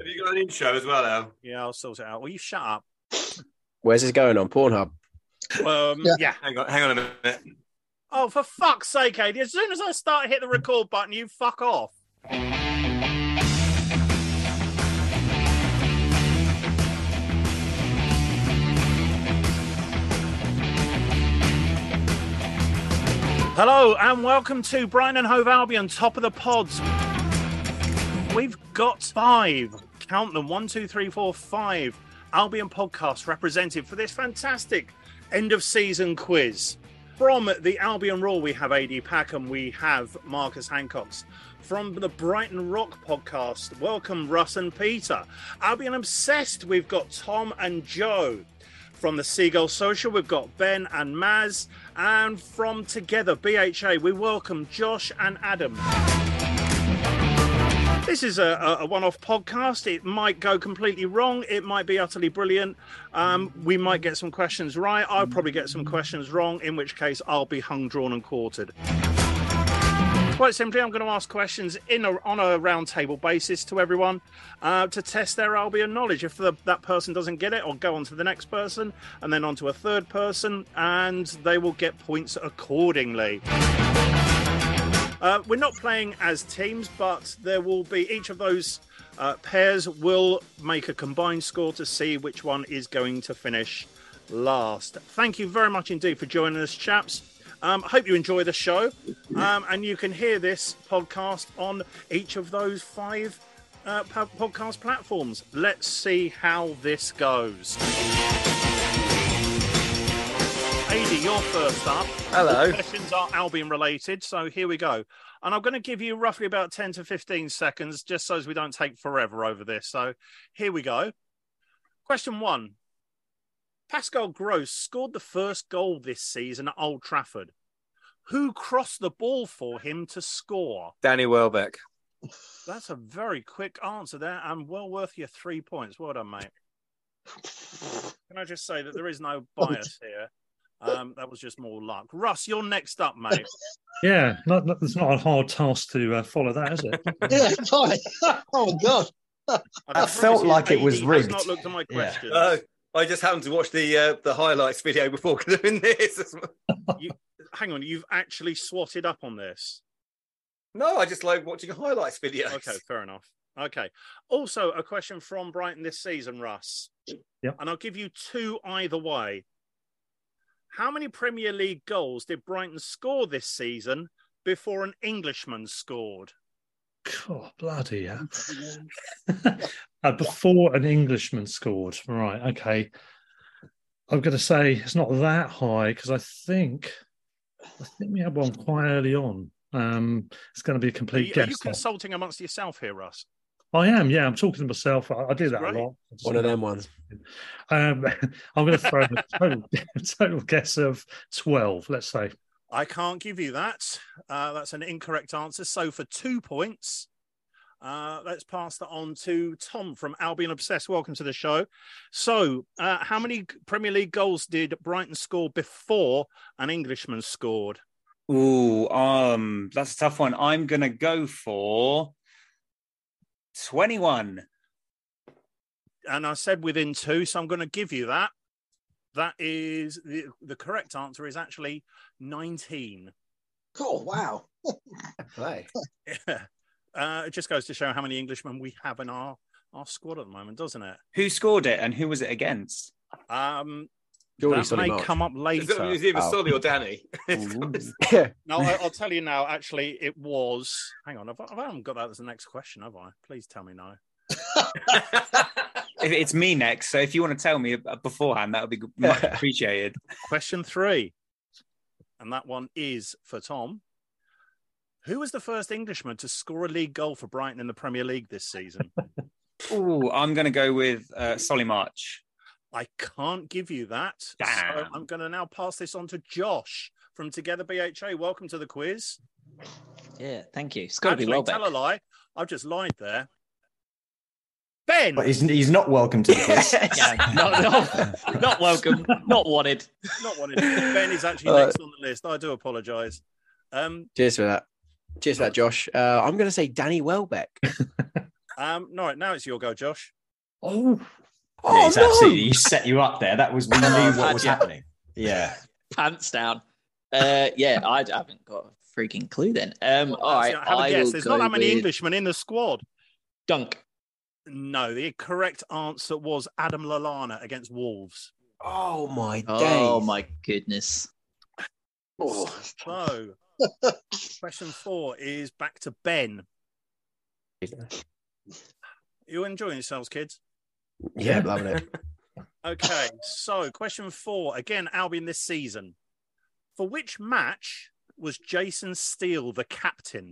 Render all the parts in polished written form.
you got an intro as well, Al? Yeah, I'll sort it out. Well, you shut up. Where's this going on? Pornhub? Yeah. Hang on a minute. Oh, for fuck's sake, Adi. As soon as I start hit the record button, you fuck off. Hello and welcome to Brighton and Hove Albion, top of the pods. We've got 5, count them, 1, 2, 3, 4, 5 Albion podcasts represented for this fantastic end of season quiz. From the Albion Raw, we have AD Packham, we have Marcus Hancocks. From the Brighton Rock podcast, welcome Russ and Peter. Albion Obsessed, we've got Tom and Joe. From the Seagull Social, we've got Ben and Maz. And from Together BHA, we welcome Josh and Adam. This is a one-off podcast. It might go completely wrong. It might be utterly brilliant. We might get some questions right. I'll probably get some questions wrong, in which case I'll be hung, drawn and quartered. Quite simply, I'm going to ask questions on a round-table basis to everyone to test their Albion knowledge. If that person doesn't get it, I'll go on to the next person and then on to a third person, and they will get points accordingly. We're not playing as teams, but there will be each of those pairs will make a combined score to see which one is going to finish last. Thank you very much indeed for joining us, chaps. I hope you enjoy the show, and you can hear this podcast on each of those 5 podcast platforms. Let's see how this goes. Adi, you're first up. Hello. The questions are Albion related, so here we go. And I'm going to give you roughly about 10 to 15 seconds, just so as we don't take forever over this. So here we go. Question 1. Pascal Gross scored the first goal this season at Old Trafford. Who crossed the ball for him to score? Danny Welbeck. That's a very quick answer there, and well worth your 3 points. Well done, mate. Can I just say that there is no bias here? That was just more luck. Russ, you're next up, mate. Yeah, it's not a hard task to follow that, is it? Yeah, fine. Oh, God. I felt like it was rigged. Not looked at my questions. I just happened to watch the highlights video before doing this. Hang on, you've actually swatted up on this? No, I just like watching highlights videos. Okay, fair enough. Okay. Also, a question from Brighton this season, Russ. Yep. And I'll give you 2 either way. How many Premier League goals did Brighton score this season before an Englishman scored? Oh, bloody hell. Before an Englishman scored. Right, okay. I'm going to say it's not that high because I think we had one quite early on. It's going to be a complete guess. Are you consulting amongst yourself here, Russ? I am, yeah. I'm talking to myself. I do that a lot. One of them ones. I'm going to throw a total guess of 12, let's say. I can't give you that. That's an incorrect answer. So for 2 points, let's pass that on to Tom from Albion Obsessed. Welcome to the show. So how many Premier League goals did Brighton score before an Englishman scored? Ooh, that's a tough one. I'm going to go for 21. And I said within 2, so I'm going to give you that. That is the correct answer is actually 19. Oh, wow. Play. Yeah. It just goes to show how many Englishmen we have in our squad at the moment, doesn't it? Who scored it and who was it against? That may come up later. It was either Solly or Danny. No, I'll tell you now. Actually, it was. Hang on, I haven't got that as the next question, have I? Please tell me no. It's me next, so if you want to tell me beforehand, that would be much appreciated. Question 3, and that one is for Tom. Who was the first Englishman to score a league goal for Brighton in the Premier League this season? Ooh, I'm going to go with Solly March. I can't give you that. Damn. So I'm going to now pass this on to Josh from Together BHA. Welcome to the quiz. Yeah, thank you. It's got to be Actually, Welbeck. tell a lie. I've just lied there. Ben! But he's not welcome to the quiz. Yeah, not welcome. Not wanted. Not wanted. Ben is actually next on the list. I do apologise. Cheers for that. Cheers for that, Josh. I'm going to say Danny Welbeck. Right, now it's your go, Josh. Oh, Yeah, it's absolutely. You set you up there. That was we knew what was you. happening. Yeah. Pants down. Yeah, I haven't got a freaking clue then. All right, Have a I guess. will There's go not that many with Englishmen in the squad. Dunk. No, the correct answer was Adam Lallana against Wolves. Oh my days! Oh my goodness. Oh. So, question 4 is back to Ben. You enjoying yourselves, kids? Yeah, loving it. Okay, so question 4, again, Albion this season. For which match was Jason Steele the captain?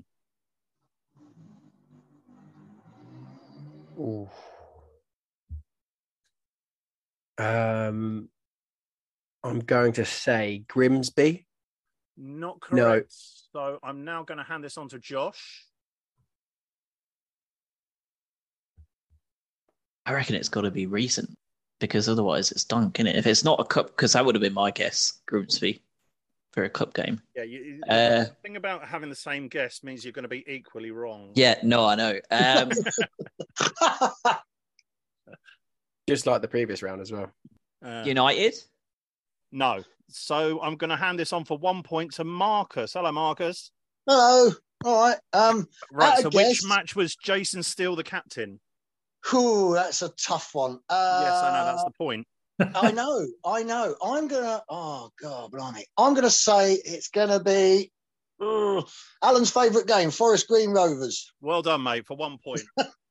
Ooh. I'm going to say Grimsby. Not correct. So I'm now going to hand this on to Josh. I reckon it's got to be recent because otherwise it's Dunk, innit? If it's not a cup, because that would have been my guess, Grimsby, for a cup game. Yeah, the thing about having the same guess means you're going to be equally wrong. Yeah, no, I know. Just like the previous round as well. United? No. So I'm going to hand this on for 1 point to Marcus. Hello, Marcus. Hello. All right. Right, so which match was Jason Steele the captain? Whew, that's a tough one. Yes, I know, that's the point. I know. Oh, God, blimey. I'm going to say it's going to be Alan's favourite game, Forest Green Rovers. Well done, mate, for 1 point.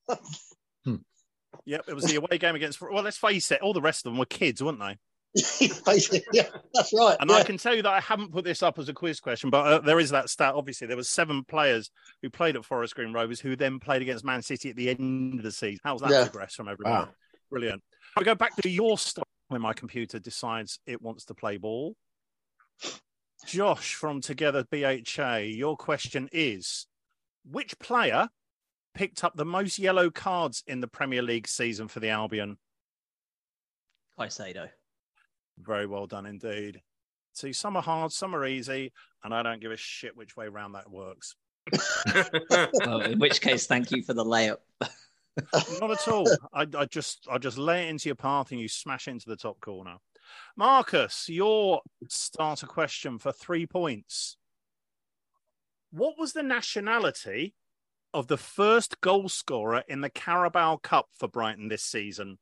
Yep, it was the away game against... Well, let's face it, all the rest of them were kids, weren't they? Basically, yeah, that's right. And yeah. I can tell you that I haven't put this up as a quiz question, but there is that stat. Obviously, there was 7 players who played at Forest Green Rovers who then played against Man City at the end of the season. How's that progress from everybody? Wow. Brilliant. I go back to your stuff when my computer decides it wants to play ball. Josh from Together BHA, your question is, which player picked up the most yellow cards in the Premier League season for the Albion? Caicedo. Very well done indeed. See, some are hard, some are easy, and I don't give a shit which way round that works. Well, in which case, thank you for the layup. Not at all. I just lay it into your path and you smash it into the top corner. Marcus, your starter question for 3 points. What was the nationality of the first goal scorer in the Carabao Cup for Brighton this season?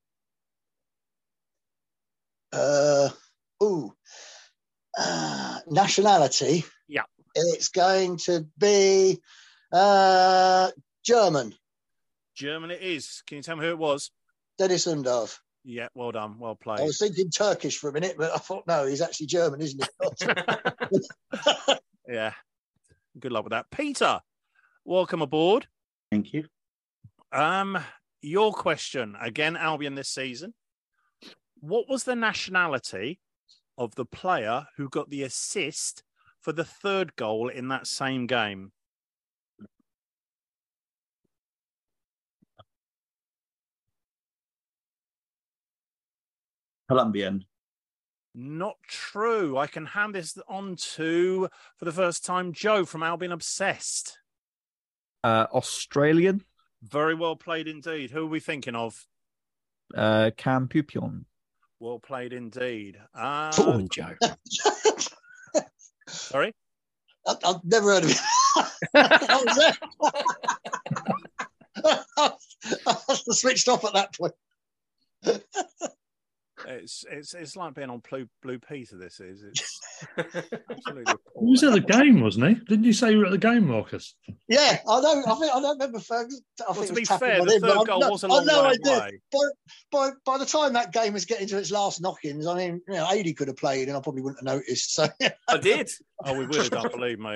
Nationality. Yeah. It's going to be German. German it is. Can you tell me who it was? Dennis Undav. Yeah, well done. Well played. I was thinking Turkish for a minute, but I thought, no, he's actually German, isn't he? Yeah. Good luck with that. Peter, welcome aboard. Thank you. Your question, again, Albion this season. What was the nationality of the player who got the assist for the third goal in that same game? Colombian. Not true. I can hand this on to, for the first time, Joe from Albion Obsessed. Australian. Very well played indeed. Who are we thinking of? Cam Pupion. Well played indeed. Fawn Joe. Sorry? I've never heard of it. I was switched off at that point. It's like being on Blue Peter. This is. It's absolutely. He was at the game, wasn't he? Didn't you say you were at the game, Marcus? Yeah, I know. I don't remember. Well, to be fair, the third goal was a long way away. By the time that game was getting to its last knock-ins, I mean, you know, 80 could have played, and I probably wouldn't have noticed. So I did. Oh, we would have done. Believe me.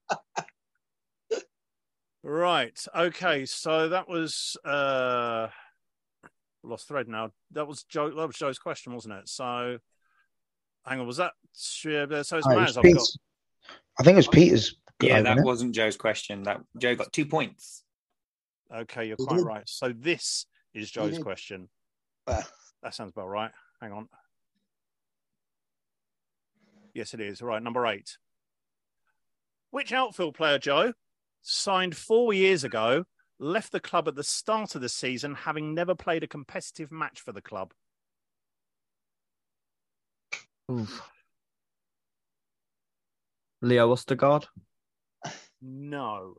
Right. Okay. So that was. Lost thread now. That was Joe's question, wasn't it? So, hang on, was that? So it's Maz. I think it was Peter's. Yeah, that wasn't Joe's question. That Joe got 2 points. Okay, you're quite right. So this is Joe's question. That sounds about right. Hang on. Yes, it is. All right, number 8. Which outfield player, Joe, signed 4 years ago left the club at the start of the season, having never played a competitive match for the club? Oof. Leo Ostergaard. No.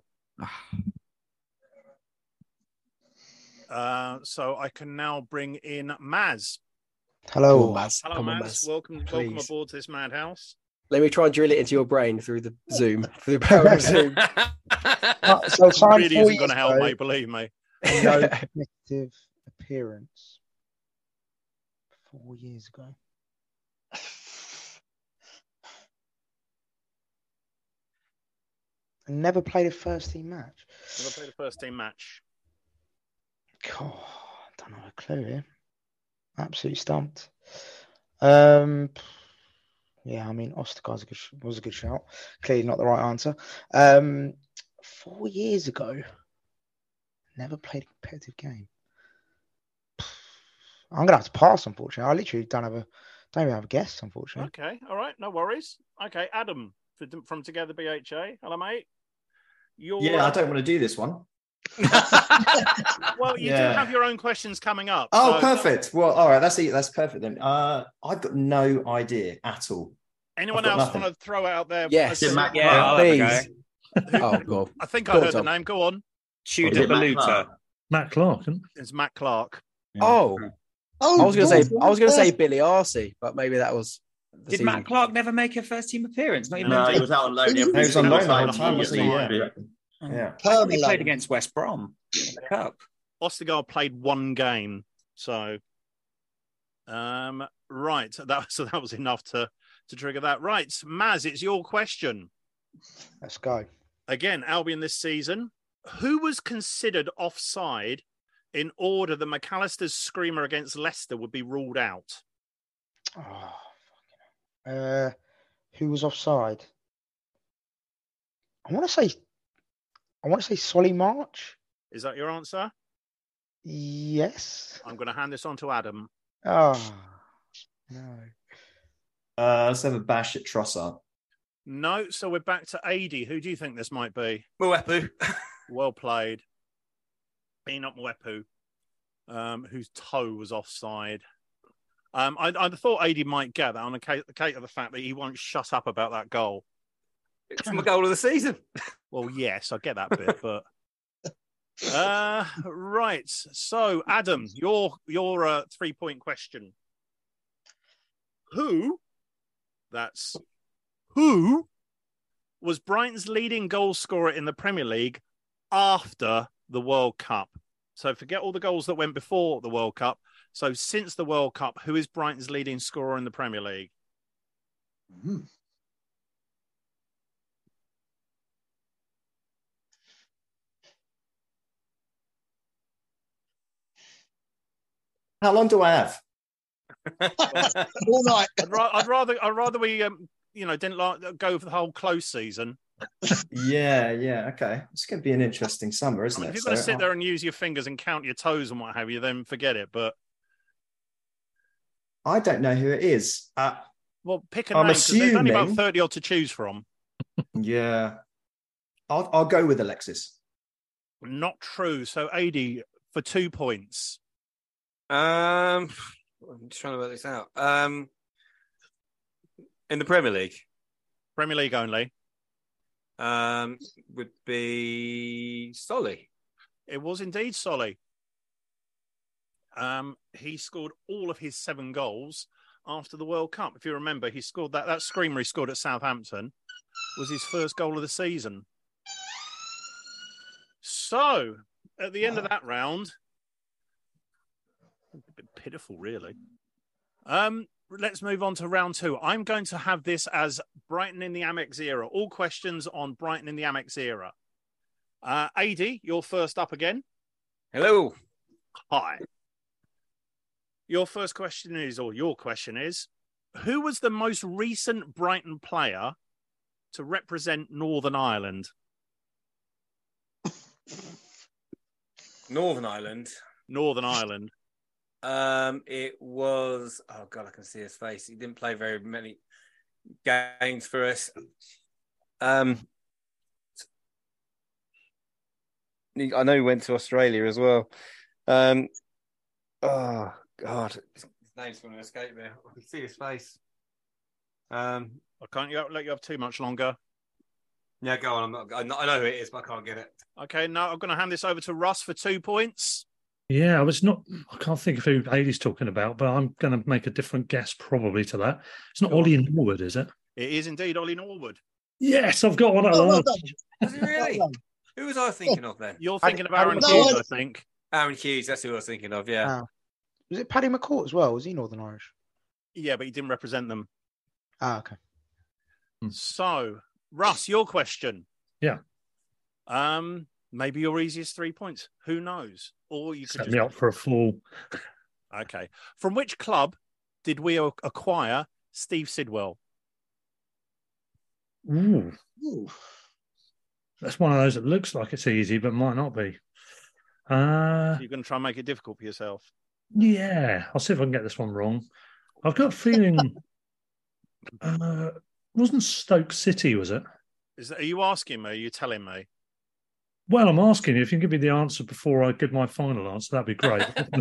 So I can now bring in Maz. Hello. Maz. Hello, Come on, Maz. Maz. Welcome Please. aboard to this madhouse. Let me try and drill it into your brain through the Zoom, through the power of Zoom. So It signed really 4 isn't years going to help, ago, mate. Believe me. no competitive appearance. 4 years ago. Never played a first team match. Never played a first team match. God, I don't know a clue here. Absolutely stumped. Yeah, I mean, Ostergaard was a good shout. Clearly not the right answer. 4 years ago, never played a competitive game. I'm gonna have to pass, unfortunately. I literally don't even have a guess, unfortunately. Okay, all right, no worries. Okay, Adam from Together BHA. Hello, mate. I don't want to do this one. Well, you do have your own questions coming up. Oh, so perfect. Well, all right, that's perfect then. I've got no idea at all. Anyone else want to throw it out there? Yes. I'll have a go. Oh, God. I think I heard the name. Go on. Tudor Baluta. Matt Clark. It's Matt Clark. Oh. I was going to say Billy Arcee, but maybe that was. Did Matt Clark never make a first team appearance? Not even No, he was out on loan. He was on loan the whole time, wasn't he? Yeah. He played against West Brom in the Cup. Ostergaard played one game, so right. That was enough to trigger that. Right, Maz, it's your question. Let's go. Again, Albion this season. Who was considered offside in order that McAllister's screamer against Leicester would be ruled out? Who was offside? I want to say Solly March. Is that your answer? Yes. I'm going to hand this on to Adam. Oh, no. Let's have a bash at Trossard. No, so we're back to AD. Who do you think this might be? Mwepu. Well played. Enoch Mwepu, whose toe was offside. I thought AD might get that on account of the fact that he won't shut up about that goal. It's my goal of the season. Well, yes, I get that bit, but right. So, Adam, your 3-point question. Who was Brighton's leading goal scorer in the Premier League after the World Cup? So forget all the goals that went before the World Cup. So since the World Cup, who is Brighton's leading scorer in the Premier League? How long do I have? All night. I'd rather we didn't go for the whole close season. Yeah. Okay, it's going to be an interesting summer, isn't it? If you're going to sit there and use your fingers and count your toes and what have you, then forget it. But I don't know who it is. Well, pick a name. There's only about 30 odd to choose from. Yeah, I'll go with Alexis. Not true. So, AD for 2 points. I'm just trying to work this out. In the Premier League. Premier League only. Would be Solly. It was indeed Solly. He scored all of his 7 goals after the World Cup. If you remember, he scored that screamer he scored at Southampton was his first goal of the season. So, at the end of that round, a bit pitiful, really. Let's move on to round 2. I'm going to have this as Brighton in the Amex era. All questions on Brighton in the Amex era. AD, you're first up again. Hello. Hi. Your question is, who was the most recent Brighton player to represent Northern Ireland? Northern Ireland. It was, oh God, I can see his face. He didn't play very many games for us. I know he went to Australia as well. Oh God, his name's going to escape me. I can see his face. I can't let you have too much longer. Yeah, go on. I know who it is, but I can't get it. Okay, now I'm going to hand this over to Russ for 2 points. Yeah, I can't think of who Aidy's talking about, but I'm going to make a different guess probably to that. It's not Ollie Norwood, is it? It is indeed Ollie Norwood. Yes, I've got one at last. Was it really? Who was I thinking of then? You're thinking of Aaron Hughes, I think. Aaron Hughes, that's who I was thinking of, yeah. Was it Paddy McCourt as well? Was he Northern Irish? Yeah, but he didn't represent them. Okay. So, Russ, your question. Yeah. Maybe your easiest 3 points. Who knows? Or you could set me up for a fall. Okay. From which club did we acquire Steve Sidwell? Ooh. That's one of those that looks like it's easy, but might not be. You're going to try and make it difficult for yourself. Yeah, I'll see if I can get this one wrong. I've got a feeling. Wasn't Stoke City? Was it? Are you asking me? Are you telling me? Well, I'm asking you. If you can give me the answer before I give my final answer, that'd be great.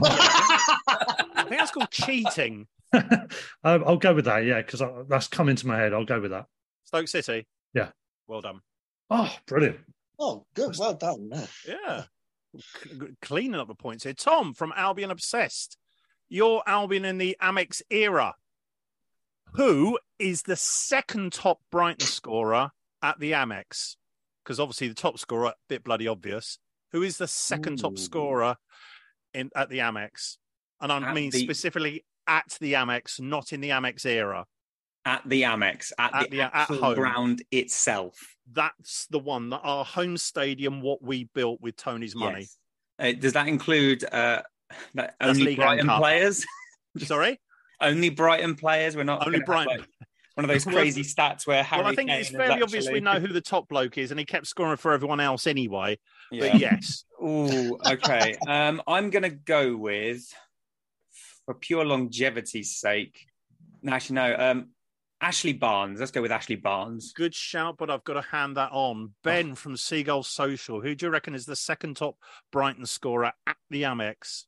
I think that's called cheating. I'll go with that. Yeah, because that's come into my head. I'll go with that. Stoke City. Yeah. Well done. Oh, brilliant. Oh, good. Well done. Yeah. Cleaning up the points here. Tom from Albion Obsessed. You're Albion in the Amex era. Who is the second top Brighton scorer at the Amex? Because obviously the top scorer, a bit bloody obvious. Who is the second top scorer at the Amex? And I mean specifically at the Amex, not in the Amex era. At the Amex, at the actual ground itself. That's the one, our home stadium, what we built with Tony's money. Yes. Does that include only Brighton players? Sorry? Only Brighton players? We're not only Brighton. One of those crazy stats where Harry I think Kane it's fairly obvious we know who the top bloke is, and he kept scoring for everyone else anyway. Yeah. But yes. Oh, okay. I'm going to go with, for pure longevity's sake, actually, no, Ashley Barnes. Let's go with Ashley Barnes. Good shout, but I've got to hand that on. Ben from Seagull Social. Who do you reckon is the second top Brighton scorer at the Amex?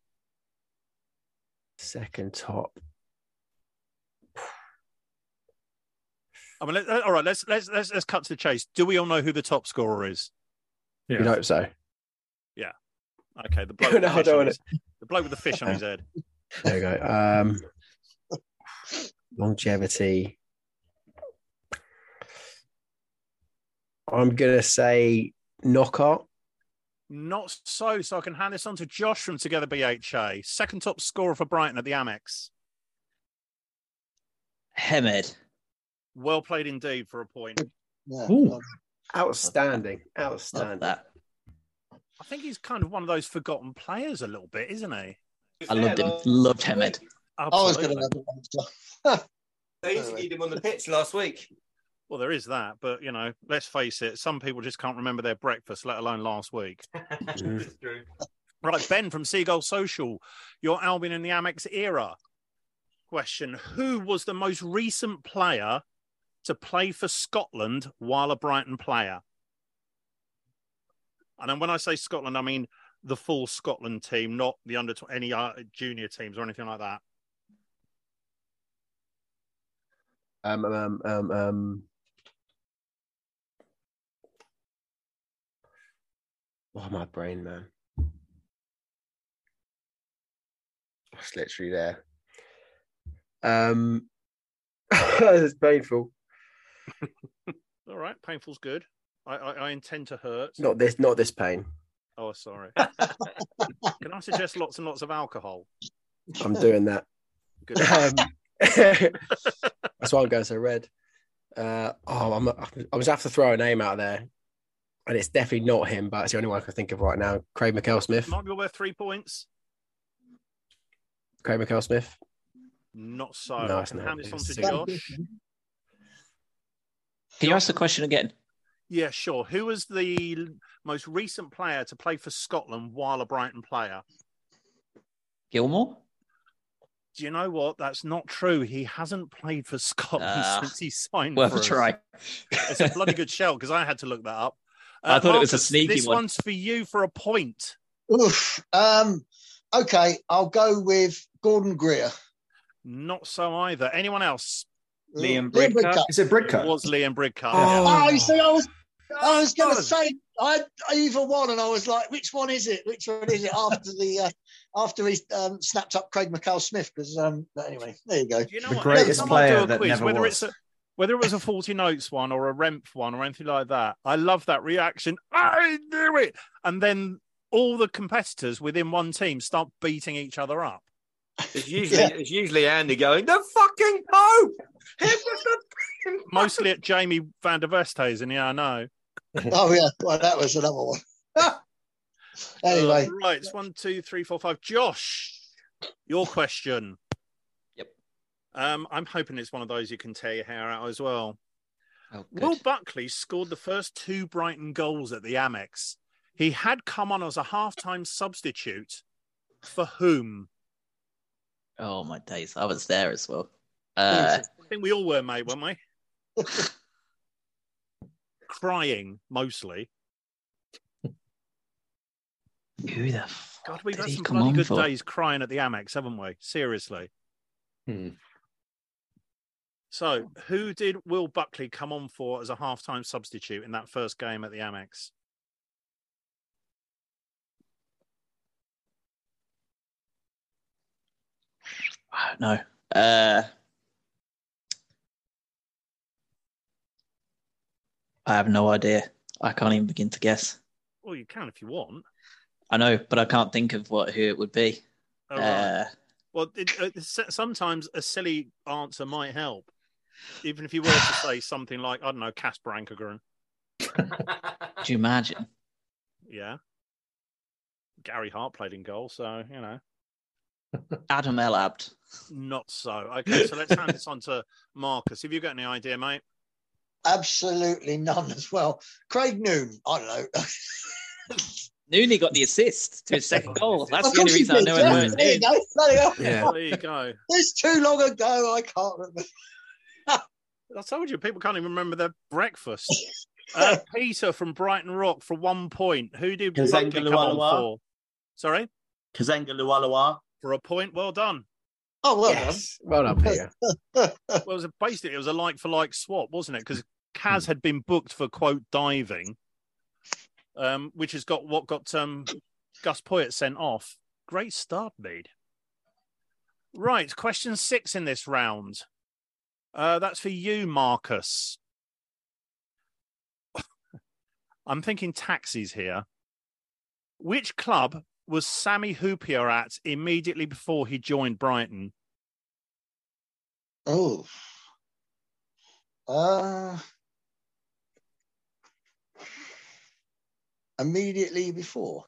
Second top. I mean, all right. Let's cut to the chase. Do we all know who the top scorer is? Yeah. You'd hope so. Yeah. Okay. The bloke, with the bloke with the fish on his head. There we go. Longevity. I'm gonna say Knockout. Not so. So I can hand this on to Josh from Together BHA. Second top scorer for Brighton at the Amex. Hemed. Well played indeed for a point. Yeah. Outstanding. Outstanding. That. I think he's kind of one of those forgotten players a little bit, isn't he? I loved him. Loved Hemed. I was going to have They interviewed him on the pitch last week. Well, there is that, but, you know, let's face it, some people just can't remember their breakfast, let alone last week. It's true. Right, Ben from Seagull Social, your Albion in the Amex era. Question, who was the most recent player to play for Scotland while a Brighton player? And then when I say Scotland, I mean the full Scotland team, not the under any junior teams or anything like that. Oh, my brain, man. It's literally there. It's painful. All right, painful's good. I intend to hurt. Not this pain. Oh, sorry. Can I suggest lots and lots of alcohol? I'm doing that. Good. That's why I'm going so red. I was have to throw a name out there, and it's definitely not him, but it's the only one I can think of right now. Craig McElsmith. Might be worth 3 points. Craig McElsmith. Not so. No, I can hand this on to Josh. Can you ask the question again? Yeah, sure. Who was the most recent player to play for Scotland while a Brighton player? Gilmore? Do you know what? That's not true. He hasn't played for Scotland since he signed worth for a try. It's a bloody good shout because I had to look that up. I thought it was a Marcus, sneaky this one. one's for you for a point. Oof. Okay, I'll go with Gordon Greer. Not so either. Anyone else? Liam Liam Bridcutt. Is it It Bridcutt? was Liam Bridcutt. Oh, you see, I was going to say I had either one, and I was like, which one is it? Which one is it? After he snapped up Craig McCall-Smith, because but anyway, there you go. Do you know The what? greatest Next time I do player a that quiz, never whether was. whether it was a 40 notes one or a Remph one or anything like that, I love that reaction. I knew it. And then all the competitors within one team start beating each other up. It's usually Andy going, the fucking Pope! It was the fucking Pope!" Mostly at Jamie van der Vesthuizen, yeah, I know. Oh yeah, well that was another one. Anyway, Right, it's 1, 2, 3, 4, 5. Josh, your question. Yep. I'm hoping it's one of those you can tear your hair out as well. Oh, good. Will Buckley scored the first 2 Brighton goals at the Amex. He had come on as a half-time substitute for whom? Oh my days! I was there as well. I think we all were, mate, weren't we? Crying, mostly. Who the fuck God, we've did had he some come bloody on good for? days crying at the Amex, haven't we? Seriously. So, who did Will Buckley come on for as a half-time substitute in that first game at the Amex? I don't know. I have no idea. I can't even begin to guess. Well, you can if you want. I know, but I can't think of who it would be. Oh, right. Well, sometimes a silly answer might help. Even if you were to say something like, I don't know, Casper Ankergren. Do you imagine? Yeah. Gary Hart played in goal, so, you know. Adam Elabd. Not so. Okay, so let's hand this on to Marcus. Have you got any idea, mate? absolutely none as well. Craig Noon, I don't know. Nooney got the assist to his second goal. That's Of the only course he reason I did, know yeah. it. There you go. Bloody hell. Yeah. There you go. It's too long ago. I can't remember. I told you, people can't even remember their breakfast. Peter from Brighton Rock for 1 point. Who did Kazenga Buckley come on Lualawa. for? Sorry? Kazenga Lualawa. For a point. Well done. Oh, well Yes. Well done, Peter. Well, it was a like-for-like swap, wasn't it? Because Kaz had been booked for, quote, diving, which has got Gus Poyet sent off. Great start, Mead. Right, question 6 in this round. That's for you, Marcus. I'm thinking taxis here. Which club was Sammy Hoopier at immediately before he joined Brighton? Oh. Immediately before.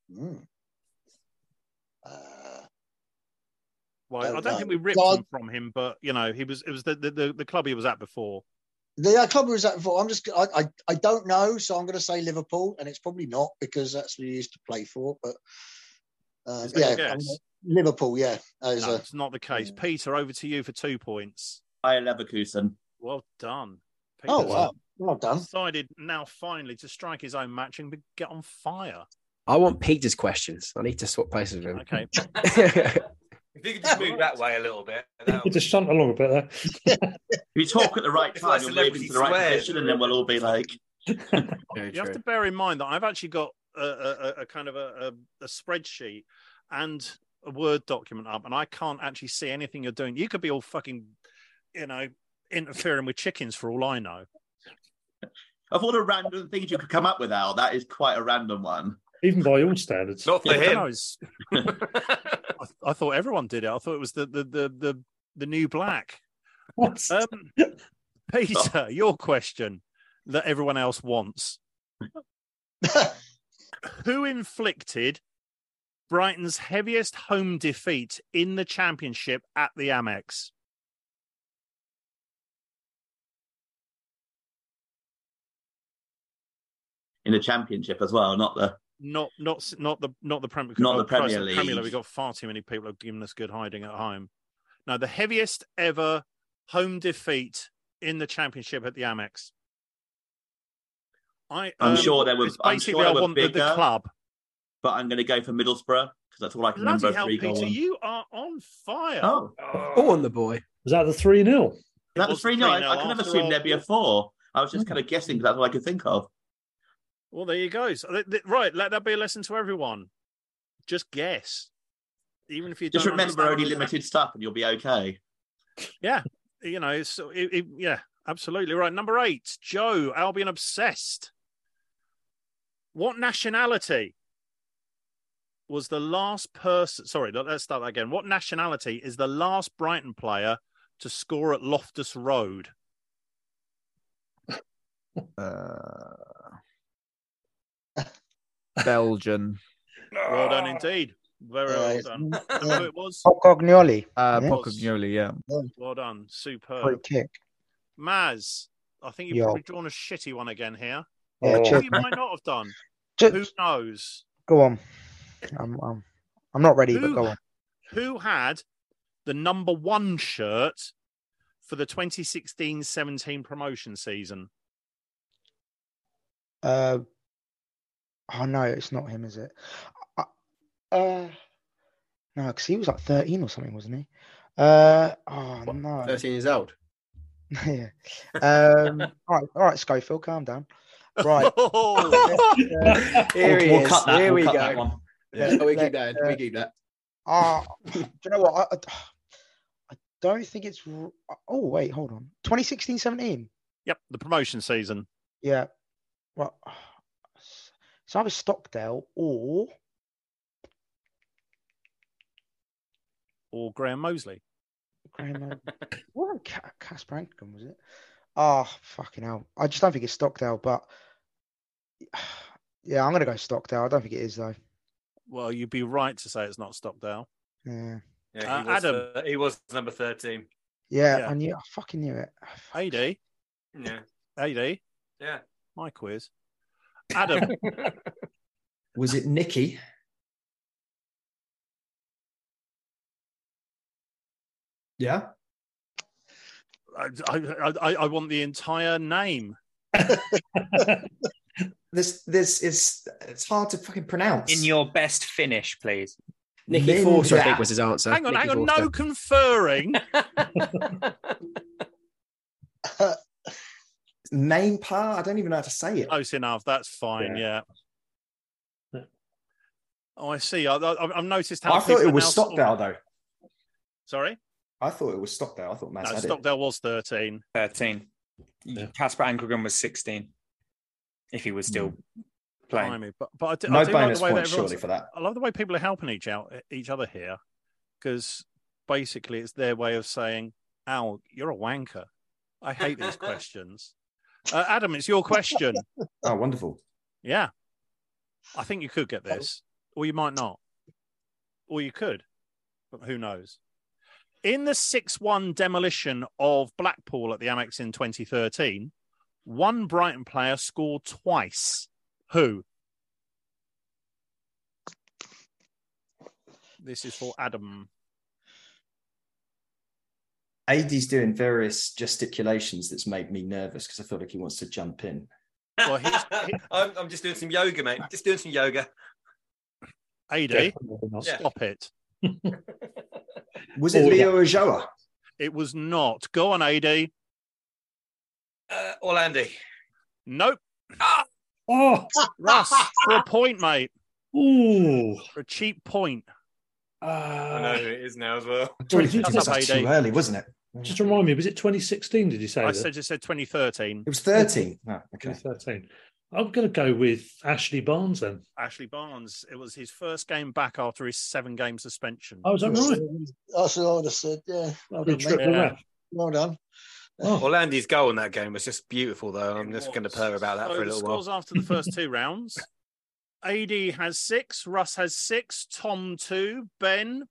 Well, I don't know. think we ripped him from him, but you know, it was the club he was at before. The club he was at before. I don't know, so I'm going to say Liverpool, and it's probably not because that's who he used to play for. But Liverpool, yeah. No, it's not the case. Peter, over to you for 2 points. Bayer Leverkusen. Well done. Oh, Peter's wow. Well done. decided now finally to strike his own match and get on fire. I want Peter's questions. I need to swap places with him. Okay. If you could just move that way a little bit. You just shunt along a bit there. If you talk at the right It's time, like you'll move celebrity into the right swears. position, and then we'll all be like. You have to bear in mind that I've actually got a kind of a spreadsheet and a Word document up, and I can't actually see anything you're doing. You could be all fucking, interfering with chickens for all I know. Of all the random things you could come up with, Al, that is quite a random one. Even by all standards. Not for him. I thought everyone did it. I thought it was the new black. What? Peter, your question that everyone else wants. Who inflicted Brighton's heaviest home defeat in the Championship at the Amex? In the Championship as well, not the Not the Premier Not the Premier Premier League. League. We've got far too many people have given us good hiding at home. No, the heaviest ever home defeat in the Championship at the Amex. I'm sure there it's were. I'm basically sure I there were want the bigger, club. but I'm going to go for Middlesbrough because that's all I can remember. Bloody hell, 3-goal Peter, one. you are on fire. Oh, on the boy. Was that the 3-0? that was 3-0. I 3-0 could have after assumed all. there'd be a 4. I was just kind of guessing because that's all I could think of. Well, there you go. So, right, let that be a lesson to everyone. Just guess. Even if you Just don't remember understand only what- limited stuff and you'll be okay. Yeah, yeah, absolutely right. Number 8, Joe, Albion obsessed. What nationality was the last person? Sorry, let's start that again. What nationality is the last Brighton player to score at Loftus Road? Belgian. Well done indeed. Very well done. Who it was? Pocognoli. Pocognoli, yeah. Well done. Superb. Free kick. Maz, I think you've Yo. probably drawn a shitty one again here. Yeah, Or cheers, you man. might not have done. Just- Who knows? Go on. I'm not ready, but go on. Who had the number 1 shirt for the 2016-17 promotion season? Oh no, it's not him, is it? No, because he was like 13 or something, wasn't he? No. 13 years old. Yeah. All right, Schofield, calm down. Right. Here he We'll is. cut that. Here We'll we cut go. that one. Yeah, we keep that. We keep that. Do you know what? I don't think it's. Oh wait, hold on. 2016-17. Yep, the promotion season. Yeah. Well, it's either Stockdale or Graham Mosley. Graham. Wasn't Casper Ankerman, was it? Oh, fucking hell. I just don't think it's Stockdale, but yeah, I'm going to go Stockdale. I don't think it is, though. Well, you'd be right to say it's not Stockdale. Yeah. Yeah, Adam. He was number 13. Yeah, I knew. I fucking knew it. AD. Yeah. AD. Yeah. My quiz. Adam. Was it Nicky? Yeah. I want the entire name. This it's hard to fucking pronounce. In your best Finnish, please. Nicky Forster, I think, was his answer. Hang on, Nicky hang on. Forster. No conferring. Name part? I don't even know how to say it. Close enough. That's fine. Yeah. Oh, I see. I've noticed how I thought it people was now Stockdale, though. Sorry? I thought it was Stockdale. I thought Matt No, had Stockdale was 13. 13. Casper Ankergren was 16. If he was still playing. Blimey. But I do No like the bonus way that points, everyone's- surely, for that. I love the way people are helping each other here, because basically it's their way of saying, "Al, you're a wanker." I hate these questions. Adam, it's your question. Oh, wonderful. Yeah, I think you could get this, or you might not, or you could, but who knows? In the 6-1 demolition of Blackpool at the Amex in 2013, one Brighton player scored twice. Who? This is for Adam. AD's doing various gesticulations that's made me nervous because I feel like he wants to jump in. Well, I'm just doing some yoga, mate. Just doing some yoga. AD, stop it. Was it Leo Ojoa? It was not. Go on, AD. Orlandi. Nope. Oh, Russ, for a point, mate. Ooh. For a cheap point. I know who it is now as well. Shut up, Too AD. early, wasn't it? Just remind me, was it 2016? Did you say? I that? just said 2013. It was 13. Oh, okay. 13. I'm going to go with Ashley Barnes then. Ashley Barnes. It was his first game back after his 7-game suspension. Oh, is that right? That's what I would have said. Yeah. Well Good done, triple mate. ref. Well done. Orlandi's goal in that game was just beautiful, though. I'm just going to purr about that So for a the little while. scores after the first 2 rounds. AD has 6, Russ has 6, Tom 2, Ben,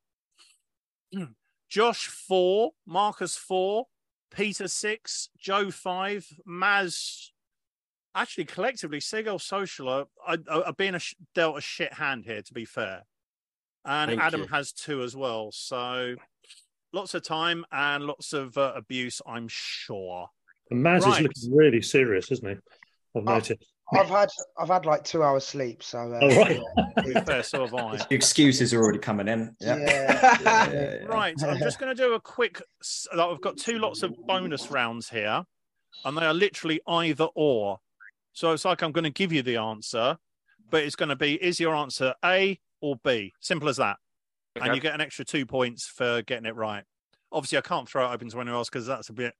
Josh 4, Marcus 4, Peter 6, Joe 5, Maz. Actually, collectively, Seagull Social are being dealt a shit hand here, to be fair. And Thank Adam you. has 2 as well. So lots of time and lots of abuse, I'm sure. And Maz Right. is looking really serious, isn't he? I've noticed. I've had like 2 hours sleep, so. Oh, right. To be fair, so have I. The excuses are already coming in. Yeah. Right, I'm just going to do a quick. I've got 2 lots of bonus rounds here, and they are literally either or. So it's like I'm going to give you the answer, but it's going to be: is your answer A or B? Simple as that. Okay. And you get an extra 2 points for getting it right. Obviously, I can't throw it open to anyone else because that's a bit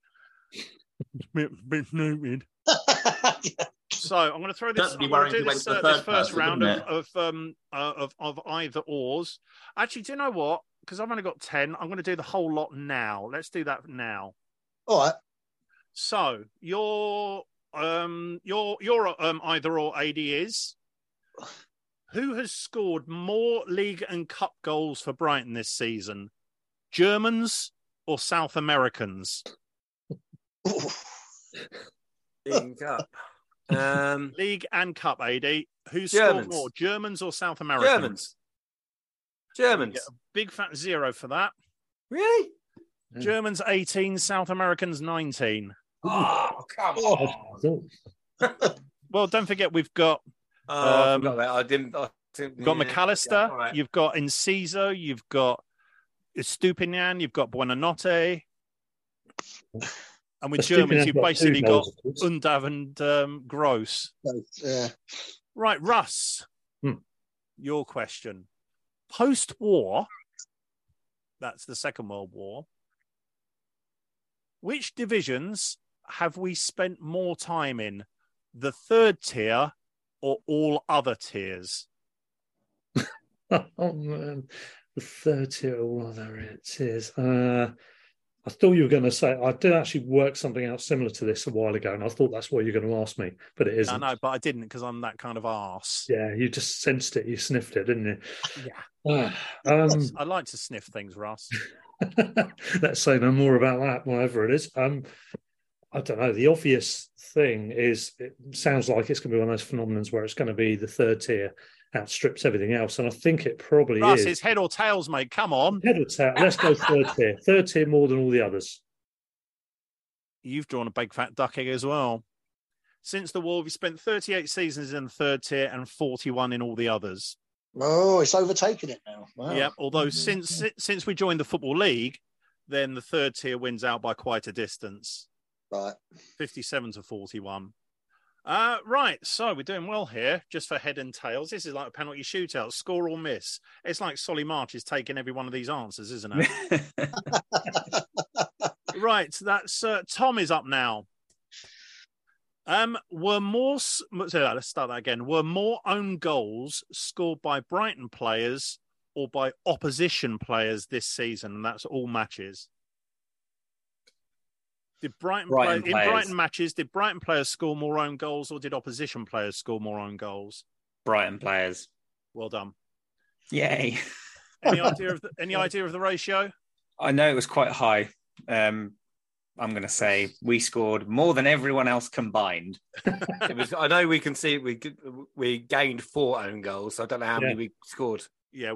stupid. So I'm going to throw this. Don't be I'm going worried to do who went this, to the this third first person, round wouldn't of either ors. Actually, do you know what? Because I've only got 10, I'm going to do the whole lot now. Let's do that now. All right. So your either or AD is, who has scored more league and cup goals for Brighton this season? Germans or South Americans? League Cup. League and cup, AD. Who's Germans. scored more, Germans or South Americans? Germans. Get a big fat 0 for that. Really? Germans 18, South Americans 19. Oh, come on. Well, don't forget we've got I forgot that. I didn't. you've got McAllister, Yeah, all right. you've got Enciso, you've got Stupinian, you've got Buonanotte. And with Germans, you've basically got Undav and Gross. Yeah. Right, Russ, your question. Post-war, that's the Second World War, which divisions have we spent more time in? The third tier or all other tiers? Oh, man. The third tier, all other tiers. I thought you were going to say, I did actually work something out similar to this a while ago, and I thought that's what you're going to ask me, but it isn't. I know, but I didn't because I'm that kind of arse. Yeah, you just sensed it, you sniffed it, didn't you? Yeah. I like to sniff things, Russ. Let's say no more about that, whatever it is. I don't know. The obvious thing is, it sounds like it's going to be one of those phenomenons where it's going to be the third tier outstrips everything else, and I think it probably Russ, is. it's head or tails, mate. Come on. Head or tail. Let's go third tier. Third tier more than all the others. You've drawn a big fat duck egg as well. Since the war, we've spent 38 seasons in the third tier and 41 in all the others. Oh, it's overtaken it now. Wow. Yep. Although since we joined the Football League, then the third tier wins out by quite a distance. Right. 57 to 41. Right. So we're doing well here, just for head and tails. This is like a penalty shootout, score or miss. It's like Solly March is taking every one of these answers, isn't it? Right. That's Tom is up now. Let's start that again. Were more own goals scored by Brighton players or by opposition players this season? And that's all matches. Did Brighton matches, did Brighton players score more own goals or did opposition players score more own goals? Brighton players. Well done. Yay. Any idea of the ratio? I know it was quite high. I'm going to say we scored more than everyone else combined. I know we can see we gained 4 own goals. So I don't know how many we scored. Yeah,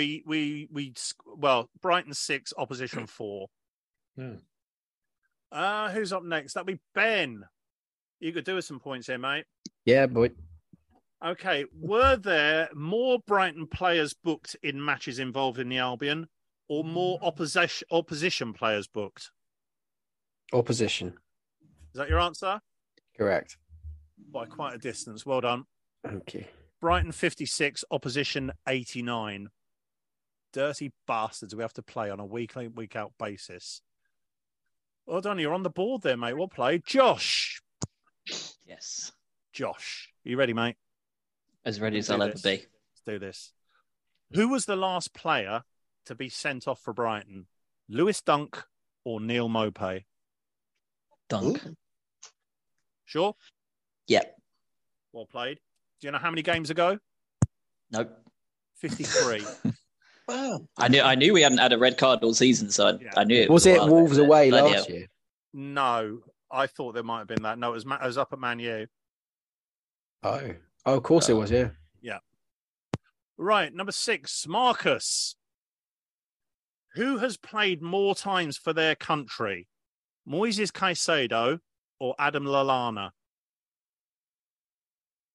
Brighton 6, opposition 4. Yeah. Who's up next? That'll be Ben. You could do us some points here, mate. Yeah, boy. Okay. Were there more Brighton players booked in matches involved in the Albion or more opposition players booked? Opposition. Is that your answer? Correct. By quite a distance. Well done. Okay. Brighton 56, opposition 89. Dirty bastards we have to play on a week out basis. Well done. You're on the board there, mate. Well played. Josh. Yes. Josh. Are you ready, mate? As ready as I'll ever be. Let's do this. Who was the last player to be sent off for Brighton? Lewis Dunk or Neil Maupay? Dunk. Ooh. Sure? Yep. Well played. Do you know how many games ago? Nope. 53. Wow. I knew we hadn't had a red card all season, so I knew it. Was it a while Wolves ago, away but last year? No. I thought there might have been that. No, it was up at Man U. Oh, of course it was, yeah. Yeah. Right, number 6, Marcus. Who has played more times for their country? Moises Caicedo or Adam Lallana?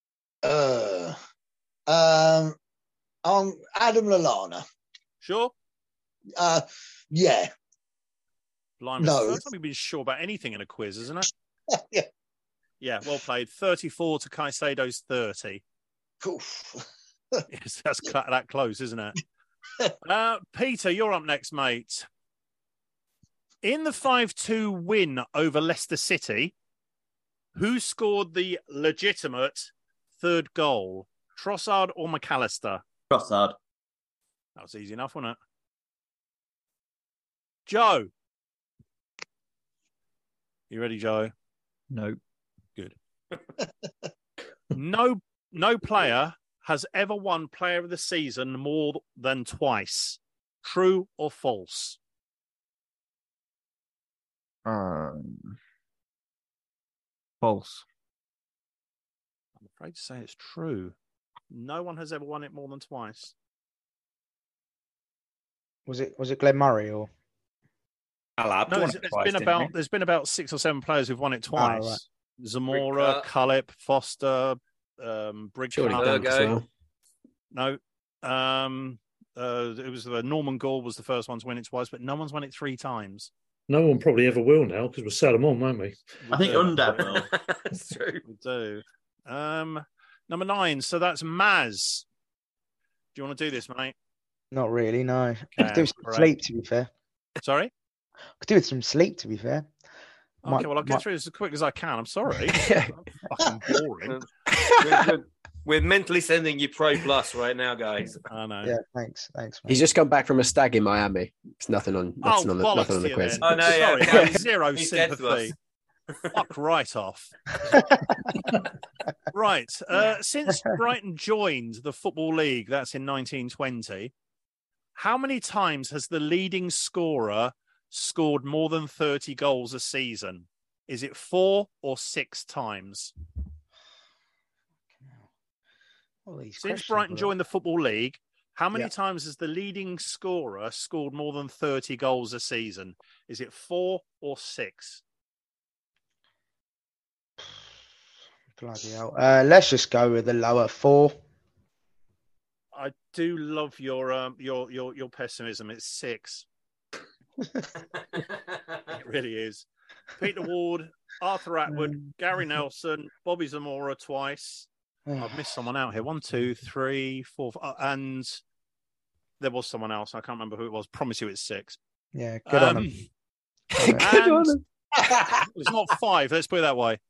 I'm Adam Lallana. Sure. Yeah. Blimey, No. it's the first time we've been sure about anything in a quiz, isn't it? Yeah. Yeah, well played. 34 to Caicedo's 30. Oof. Yes, that's that close, isn't it? Peter, you're up next, mate. In the 5-2 win over Leicester City, who scored the legitimate third goal? Trossard or McAllister? Trossard. That was easy enough, wasn't it? Joe. You ready, Joe? No. Good. No player has ever won Player of the Season more than twice. True or false? False. I'm afraid to say it's true. No one has ever won it more than twice. Was it Glenn Murray or? Alab. No, there's been about 6 or 7 players who've won it twice. right. Zamora, Cullip, Foster, Briggs. Surely Dunk as well. No. It was Norman Gall was the first one to win it twice, but no one's won it 3 times. No one probably ever will now because we'll sell them on, won't we? I think Undab will. That's true. We do. Number 9. So that's Maz. Do you want to do this, mate? Not really. No. I Okay, could do with some correct. sleep. To be fair, Sorry? I could do with some sleep. To be fair. Okay, well, I'll get through this as quick as I can. I'm sorry. Fucking boring. We're mentally sending you Pro Plus right now, guys. I know. Yeah, thanks, mate. He's just come back from a stag in Miami. It's nothing on nothing on the quiz. Oh, no, yeah, sorry, okay. zero He's dead to sympathy. Fuck right off. Right. Since Brighton joined the Football League, that's in 1920, how many times has the leading scorer scored more than 30 goals a season? Is it 4 or 6 times? Since Brighton joined the Football League, how many times has the leading scorer scored more than 30 goals a season? Is it 4 or 6? Bloody hell. Let's just go with the lower 4. I do love your pessimism. It's 6. It really is. Peter Ward, Arthur Atwood, Gary Nelson, Bobby Zamora twice. I've missed someone out here. 1, 2, 3, 4, and there was someone else. I can't remember who it was. Promise you, it's 6. Yeah, good on him. Good on him. It's not 5. Let's put it that way.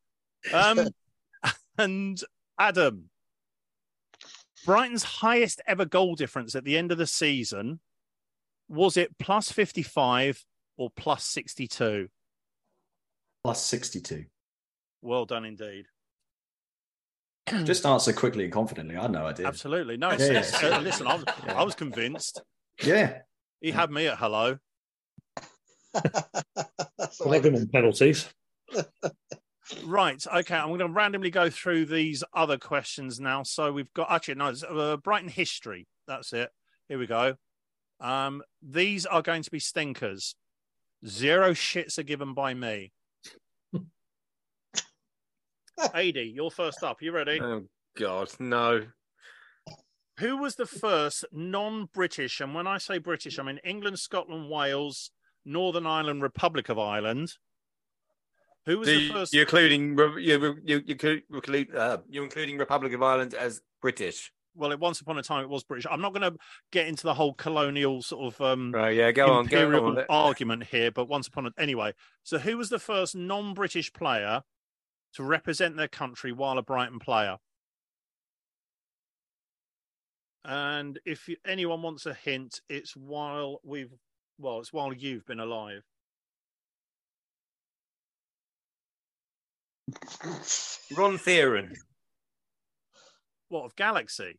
And Adam, Brighton's highest ever goal difference at the end of the season, was it plus 55 or plus 62? Plus 62. Well done indeed. Just answer quickly and confidently. I had no idea. Absolutely. No, it's, listen, I was convinced. Yeah. He had me at hello. I'll have him on penalties. Right. Okay. I'm going to randomly go through these other questions now. So we've got, actually, no, it's, Brighton history. That's it. Here we go. These are going to be stinkers. 0 shits are given by me. AD, you're first up. You ready? Oh, God, no. Who was the first non-British, and when I say British, I mean England, Scotland, Wales, Northern Ireland, Republic of Ireland. Who was the first? You're including Republic of Ireland as British. Well, once upon a time it was British. I'm not going to get into the whole colonial sort of right. Yeah, go on. Argument here, but anyway. So, who was the first non-British player to represent their country while a Brighton player? And if anyone wants a hint, it's while you've been alive. Ron Theron. What, of Galaxy?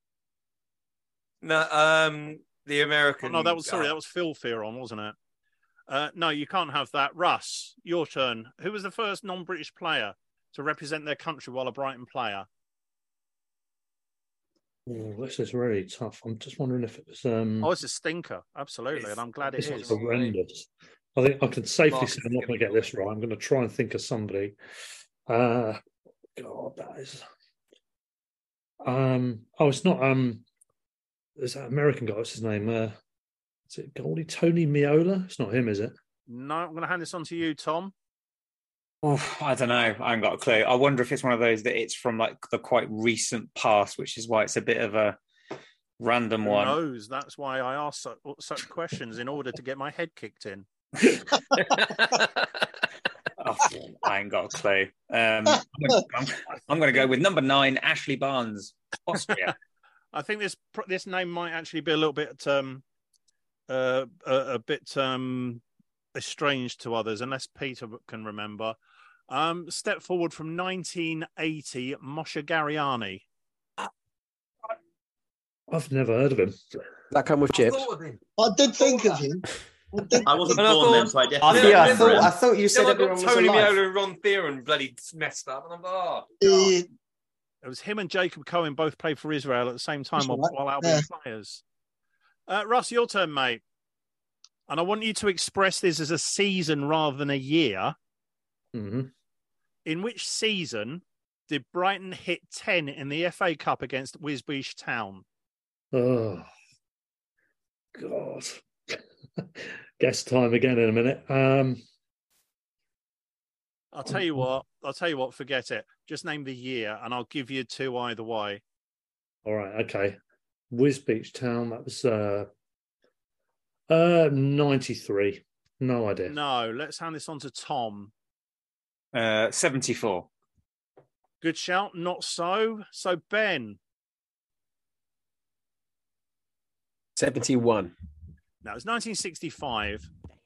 No, the American. Oh, no, that was Phil Theron, wasn't it? No, you can't have that. Russ, your turn. Who was the first non-British player to represent their country while a Brighton player? Oh, this is really tough. I'm just wondering if it was. It's a stinker, absolutely, and I'm glad it is. Horrendous. I think I can safely say I'm not going to get this right. I'm going to try and think of somebody. God, that is. It's not. There's that American guy. What's his name? Is it Goldie Tony Miola? It's not him, is it? No, I'm going to hand this on to you, Tom. Oh, I don't know. I haven't got a clue. I wonder if it's one of those that it's from like the quite recent past, which is why it's a bit of a random one. Who knows? That's why I ask such questions in order to get my head kicked in. Oh, I ain't got a clue. I'm going to go with number 9, Ashley Barnes, Austria. I think this name might actually be a little bit estranged to others, unless Peter can remember. Step forward from 1980, Moshe Gariani. I've never heard of him. That come with chips. I did think of him. I wasn't born then, so I definitely. I thought you said I everyone got was Tony alive. Miola and Ron Theron bloody messed up, and I'm like, oh. It was him and Jacob Cohen both played for Israel at the same time while Albion players. Russ, your turn, mate. And I want you to express this as a season rather than a year. Mm-hmm. In which season did Brighton hit 10 in the FA Cup against Wisbech Town? Oh, God. Guess time again in a minute. I'll tell you what, forget it. Just name the year and I'll give you 2 either way. All right, okay. Wisbech Town, that was 93. No idea. No, let's hand this on to Tom. 74. Good shout, not so. So, Ben. 71. No, it's 1965.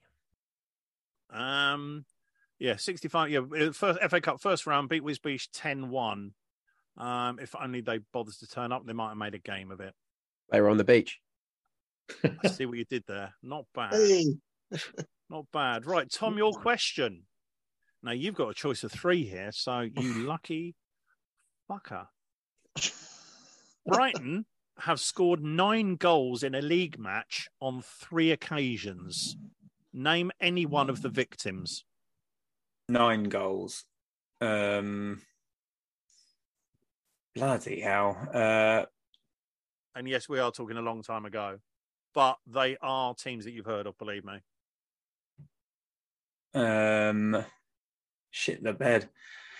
65. Yeah, first FA Cup first round, beat Wisbech 10-1. If only they bothered to turn up, they might have made a game of it. They were on the beach. I see what you did there. Not bad. Not bad. Right, Tom, your question. Now, you've got a choice of 3 here, so you lucky fucker. Brighton have scored 9 goals in a league match on 3 occasions. Name any one of the victims. 9 goals. Bloody hell. And yes, we are talking a long time ago, but they are teams that you've heard of, believe me. Shit the bed.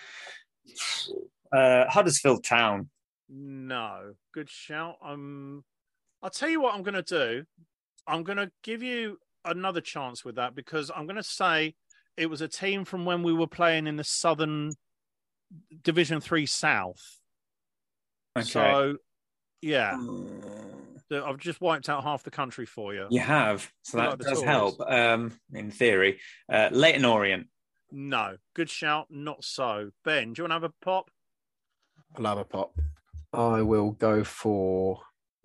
Huddersfield Town. No. Good shout. I'll tell you what I'm going to do. I'm going to give you another chance with that because I'm going to say it was a team from when we were playing in the Southern Division 3 South. Okay. So, yeah. I've just wiped out half the country for you. You have. So that does help, in theory. Leyton Orient. No. Good shout. Not so. Ben, do you want to have a pop? I'll have a pop. I will go for...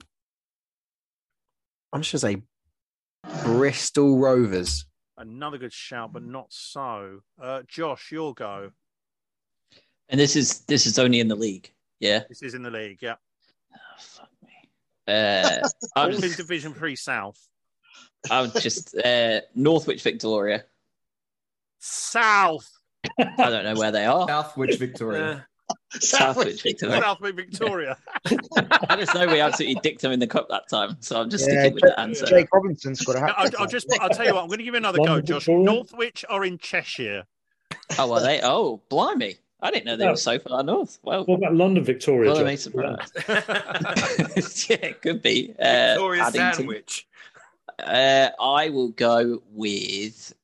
I'm just going to say Bristol Rovers. Another good shout, but not so. Josh, you'll go. And this is only in the league, yeah? This is in the league, yeah. Oh, fuck me. All in Division 3 South. I'll just... Northwich Victoria. South. I don't know where they are. Southwich Victoria. Southwich Victoria. Southwich Victoria. I just know we absolutely dicked them in the cup that time, so I'm just sticking with that answer. Jake Robinson's got a hat. I'll tell you what. I'm going to give you another go, Josh. Northwich are in Cheshire. Oh, are they? Oh, blimey! I didn't know they were so far north. Well, what about London, Victoria? Well, they surprised. Yeah, it could be. Victoria Sandwich. I will go with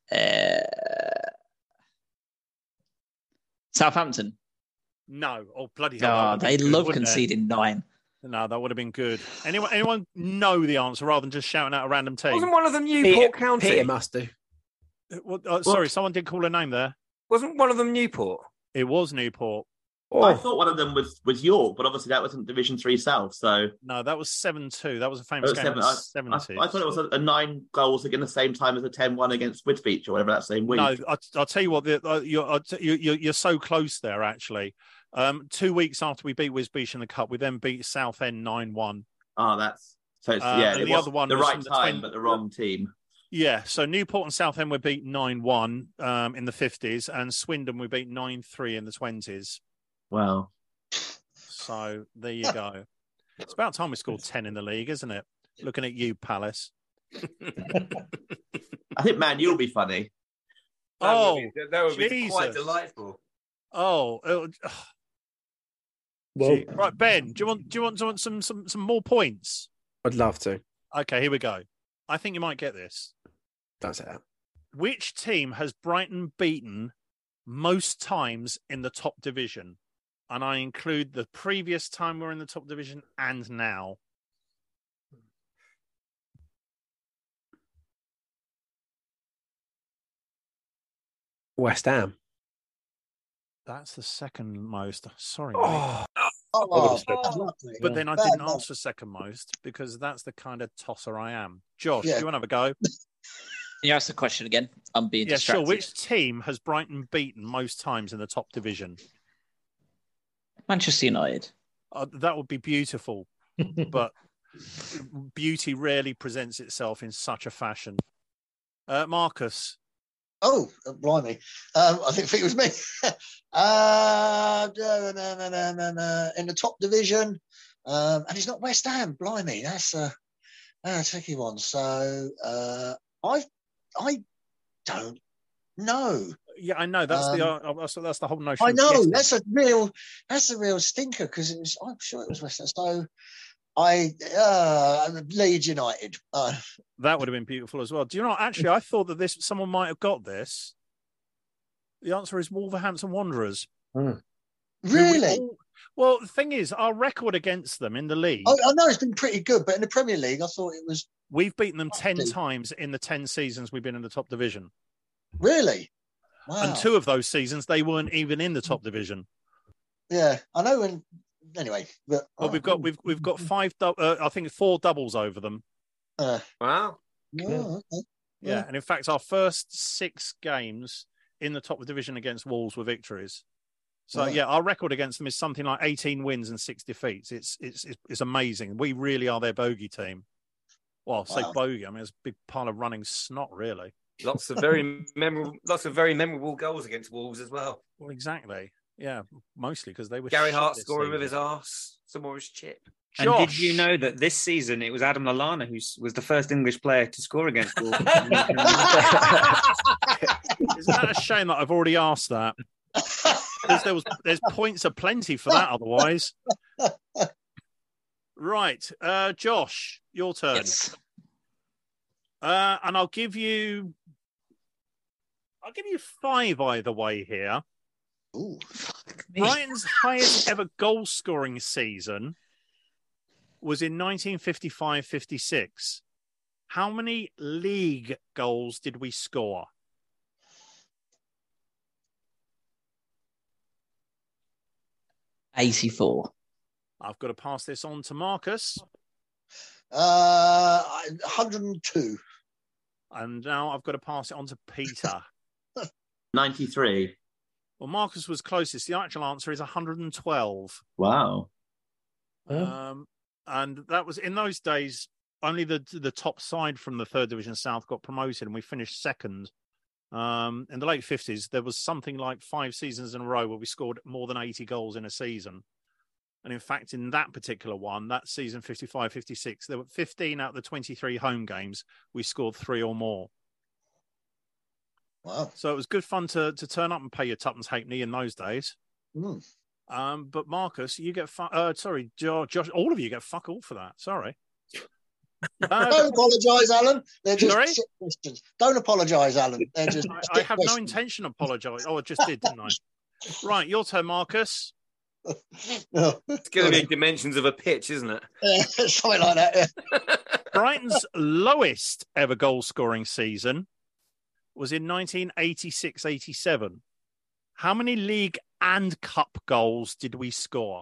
Southampton. No. Oh, bloody hell. Oh, they love conceding 9. No, that would have been good. Anyone know the answer rather than just shouting out a random team? Wasn't one of them Newport County? Peter must do. Sorry, someone did call a name there. Wasn't one of them Newport? It was Newport. I thought one of them was York, but obviously that wasn't Division 3 South. So no, that was 7-2. That was a famous game in the 70s. I thought it was a 9 goals again the same time as a 10-1 against Wisbech or whatever that same week. No, I'll tell you what. You're so close there. Actually, 2 weeks after we beat Wisbech in the cup, we then beat Southend 9-1. Oh, that's so. It's, it was other one the right time, but the wrong team. Yeah, so Newport and Southend were beat 9-1 in the 50s, and Swindon we beat 9-3 in the 20s. Wow. So there you go. It's about time we scored 10 in the league, isn't it? Looking at you, Palace. I think Man U will be funny. That would be Jesus. quite delightful. Well, right, Ben. Do you want some more points? I'd love to. Okay, here we go. I think you might get this. That's it. Which team has Brighton beaten most times in the top division? And I include the previous time we're in the top division and now. West Ham. That's the second most. Sorry, Oh. mate. But then I didn't answer second most because that's the kind of tosser I am. Josh, do you want to have a go? Can you ask the question again? I'm being distracted. Sure. Which team has Brighton beaten most times in the top division? Manchester United. That would be beautiful, but beauty rarely presents itself in such a fashion. Marcus. Oh, blimey. I think it was me. In the top division. And it's not West Ham. Blimey, that's a tricky one. So I don't know. Yeah, I know. That's the whole notion. I know. That's a real stinker because I'm sure it was West Ham. So Leeds United. That would have been beautiful as well. Do you know? Actually, I thought that someone might have got this. The answer is Wolverhampton Wanderers. Really? Well, the thing is, our record against them in the league. I know it's been pretty good, but in the Premier League, I thought it was. We've beaten them 10 times in the 10 seasons we've been in the top division. Really? Wow. And 2 of those seasons, they weren't even in the top division. Yeah, I know. Anyway, but we've got 5. I think 4 doubles over them. Wow. Okay. Yeah, and in fact, our first 6 games in the top division against Wolves were victories. So our record against them is something like 18 wins and 6 defeats. It's amazing. We really are their bogey team. Well, say bogey. I mean, it's a big pile of running snot, really. Lots of very memorable goals against Wolves as well. Well, exactly. Yeah, mostly because they were. Gary Hart scoring with his arse, some more his chip. And did you know that this season it was Adam Lallana who was the first English player to score against Wolves? Isn't that a shame that I've already asked that? Because there's points aplenty for that otherwise. Right, Josh, your turn. Yes. And I'll give you 5 either way here. Ooh. Brighton's highest ever goal scoring season was in 1955-56. How many league goals did we score? $84. I've got to pass this on to Marcus. 102. And now I've got to pass it on to Peter. 93. Well, Marcus was closest. The actual answer is 112. Wow. And that was in those days. Only the top side from the 3rd Division South got promoted, and we finished second. In the late 50s, there was something like 5 seasons in a row where we scored more than 80 goals in a season. And in fact, in that particular one, that season 55-56, there were 15 out of the 23 home games, we scored 3 or more. Wow. So it was good fun to turn up and pay your tuppence halfpenny in those days. Mm. But Marcus, you get Josh, all of you get fuck all for that. Sorry. Don't apologise, Alan. They're just shit questions. Don't apologise, Alan. They're just. I have no intention of apologising. Oh, I just did, didn't I? Right, your turn, Marcus. It's going to be dimensions of a pitch, isn't it? Yeah, something like that. Yeah. Brighton's lowest ever goal scoring season was in 1986-87. How many league and cup goals did we score?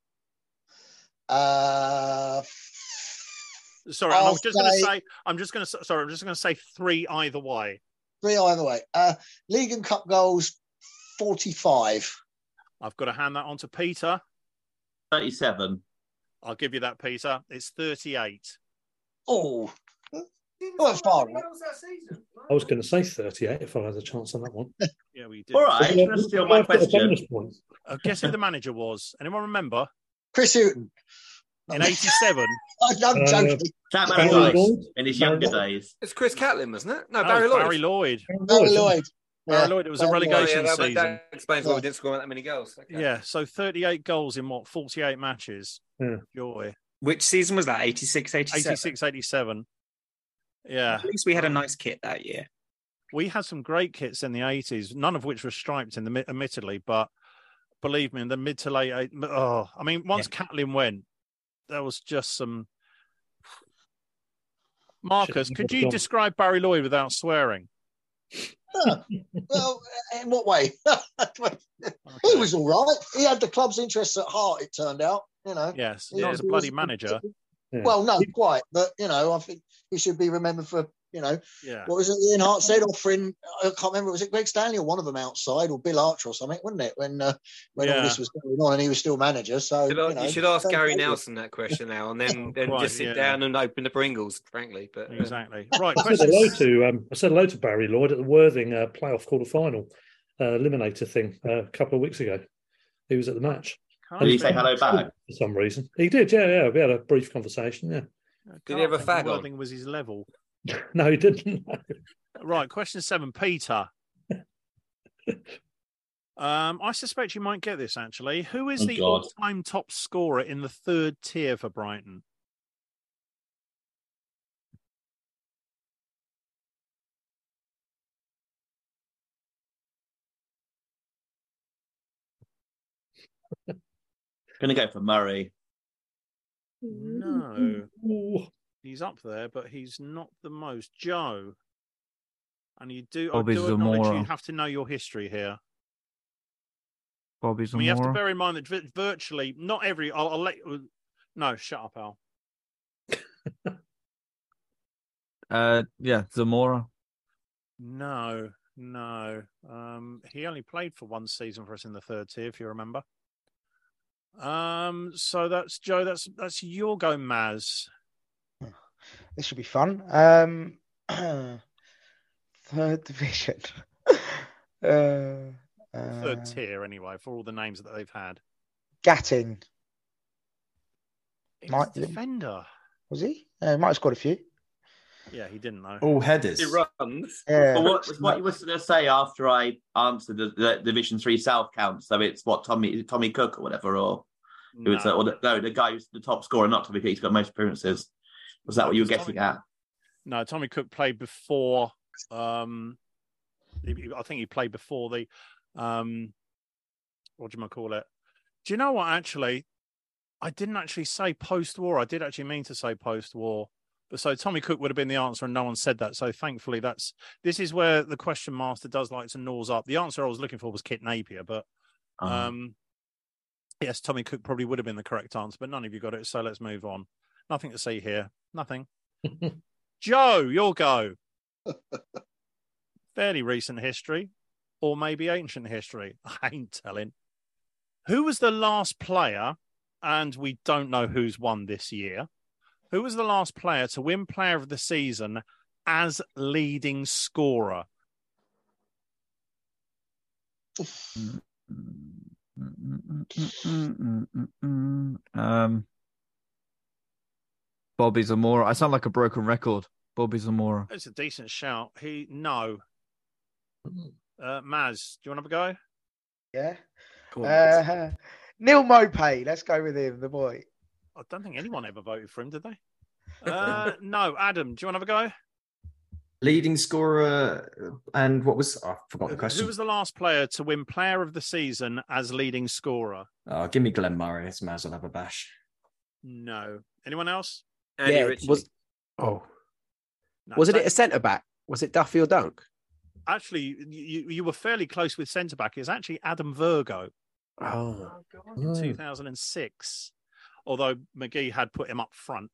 Sorry, I'm just going to say 3 either way. 3 either way. League and cup goals, 45. I've got to hand that on to Peter. 37. I'll give you that, Peter. It's 38. Oh, not far. Right? I was going to say 38 if I had a chance on that one. Yeah, we did. All right, let's steal my question. Guess who the manager was? Anyone remember? Chris Hughton. In 87. I'm joking. Sam Barry Allardyce Lloyd? in his Barry younger Lloyd? days. It's Chris Catlin, wasn't it? No, No, Barry it's Lloyd. Barry Lloyd. Barry Lloyd. Barry Lloyd. It was a Barry Lloyd. relegation that season. explains why we didn't score that many goals. Okay. Yeah, so 38 goals in 48 matches. Yeah. Joy. Which season was that? 86, 87? 86, 87. Yeah. At least we had a nice kit that year. We had some great kits in the 80s, none of which were striped, admittedly, but believe me, in the mid to late 80s, once Catlin went, there was just some... Marcus, could you describe Barry Lloyd without swearing? Well, in what way? He was all right. He had the club's interests at heart, it turned out. Yes, he was a bloody manager. Yeah. Well, no, quite. But, I think he should be remembered for, what was it Ian Hart said, offering, I can't remember, was it Greg Stanley or one of them outside, or Bill Archer or something, wasn't it, when all this was going on and he was still manager. So, you should ask Gary Nelson that question now and then Right, just sit down and open the Pringles, frankly. But Exactly. Right, I said hello to Barry Lloyd at the Worthing playoff quarter-final eliminator thing a couple of weeks ago. He was at the match. Did he say hello back? For some reason. He did, yeah. We had a brief conversation, yeah. Did he have a fag on? Worthing was his level. No, he didn't. Right, question 7, Peter. I suspect you might get this, actually. Who is the all-time top scorer in the third tier for Brighton? Going to go for Murray. No. He's up there, but he's not the most. Joe. And I do acknowledge you have to know your history here. Bobby Zamora. You have to bear in mind that virtually not every. I'll let you. No, shut up, Al. Zamora. No. He only played for one season for us in the third tier, if you remember. So that's Joe. That's your go, Maz. This should be fun. Third division. Third tier, anyway, for all the names that they've had. Gatting. He's a defender. Was he? He might have scored a few. Yeah, he didn't know. All headers. He runs. Yeah. But what you were going to say after I answered the Division 3 South count? So it's what Tommy Cook or whatever, or it was the guy who's the top scorer, not Tommy Cook. He's got most appearances. Was that what you were getting at? No, Tommy Cook played before. I think he played before the. What do you call it? Do you know what? Actually, I didn't actually say post-war. I did actually mean to say post-war. But so Tommy Cook would have been the answer, and no one said that. So thankfully, this is where the question master does like to nose up. The answer I was looking for was Kit Napier, but yes, Tommy Cook probably would have been the correct answer, but none of you got it. So let's move on. Nothing to see here. Nothing. Joe, your go. Fairly recent history, or maybe ancient history. I ain't telling. Who was the last player, and we don't know who's won this year, who was the last player to win Player of the Season as leading scorer? Bobby Zamora. I sound like a broken record. Bobby Zamora. It's a decent shout. No. Maz, do you want to have a go? Yeah. Neil Mopay. Let's go with him, the boy. I don't think anyone ever voted for him, did they? No. Adam, do you want to have a go? Leading scorer, and what was... I forgot the question. Who was the last player to win Player of the Season as leading scorer? Give me Glenn Murray. It's Maz will have a bash. No. Anyone else? Andy Ritchie. Was it a centre-back? Was it Duffy or Dunk? Actually, you were fairly close with centre-back. It's actually Adam Virgo. Oh. In 2006. Although McGee had put him up front.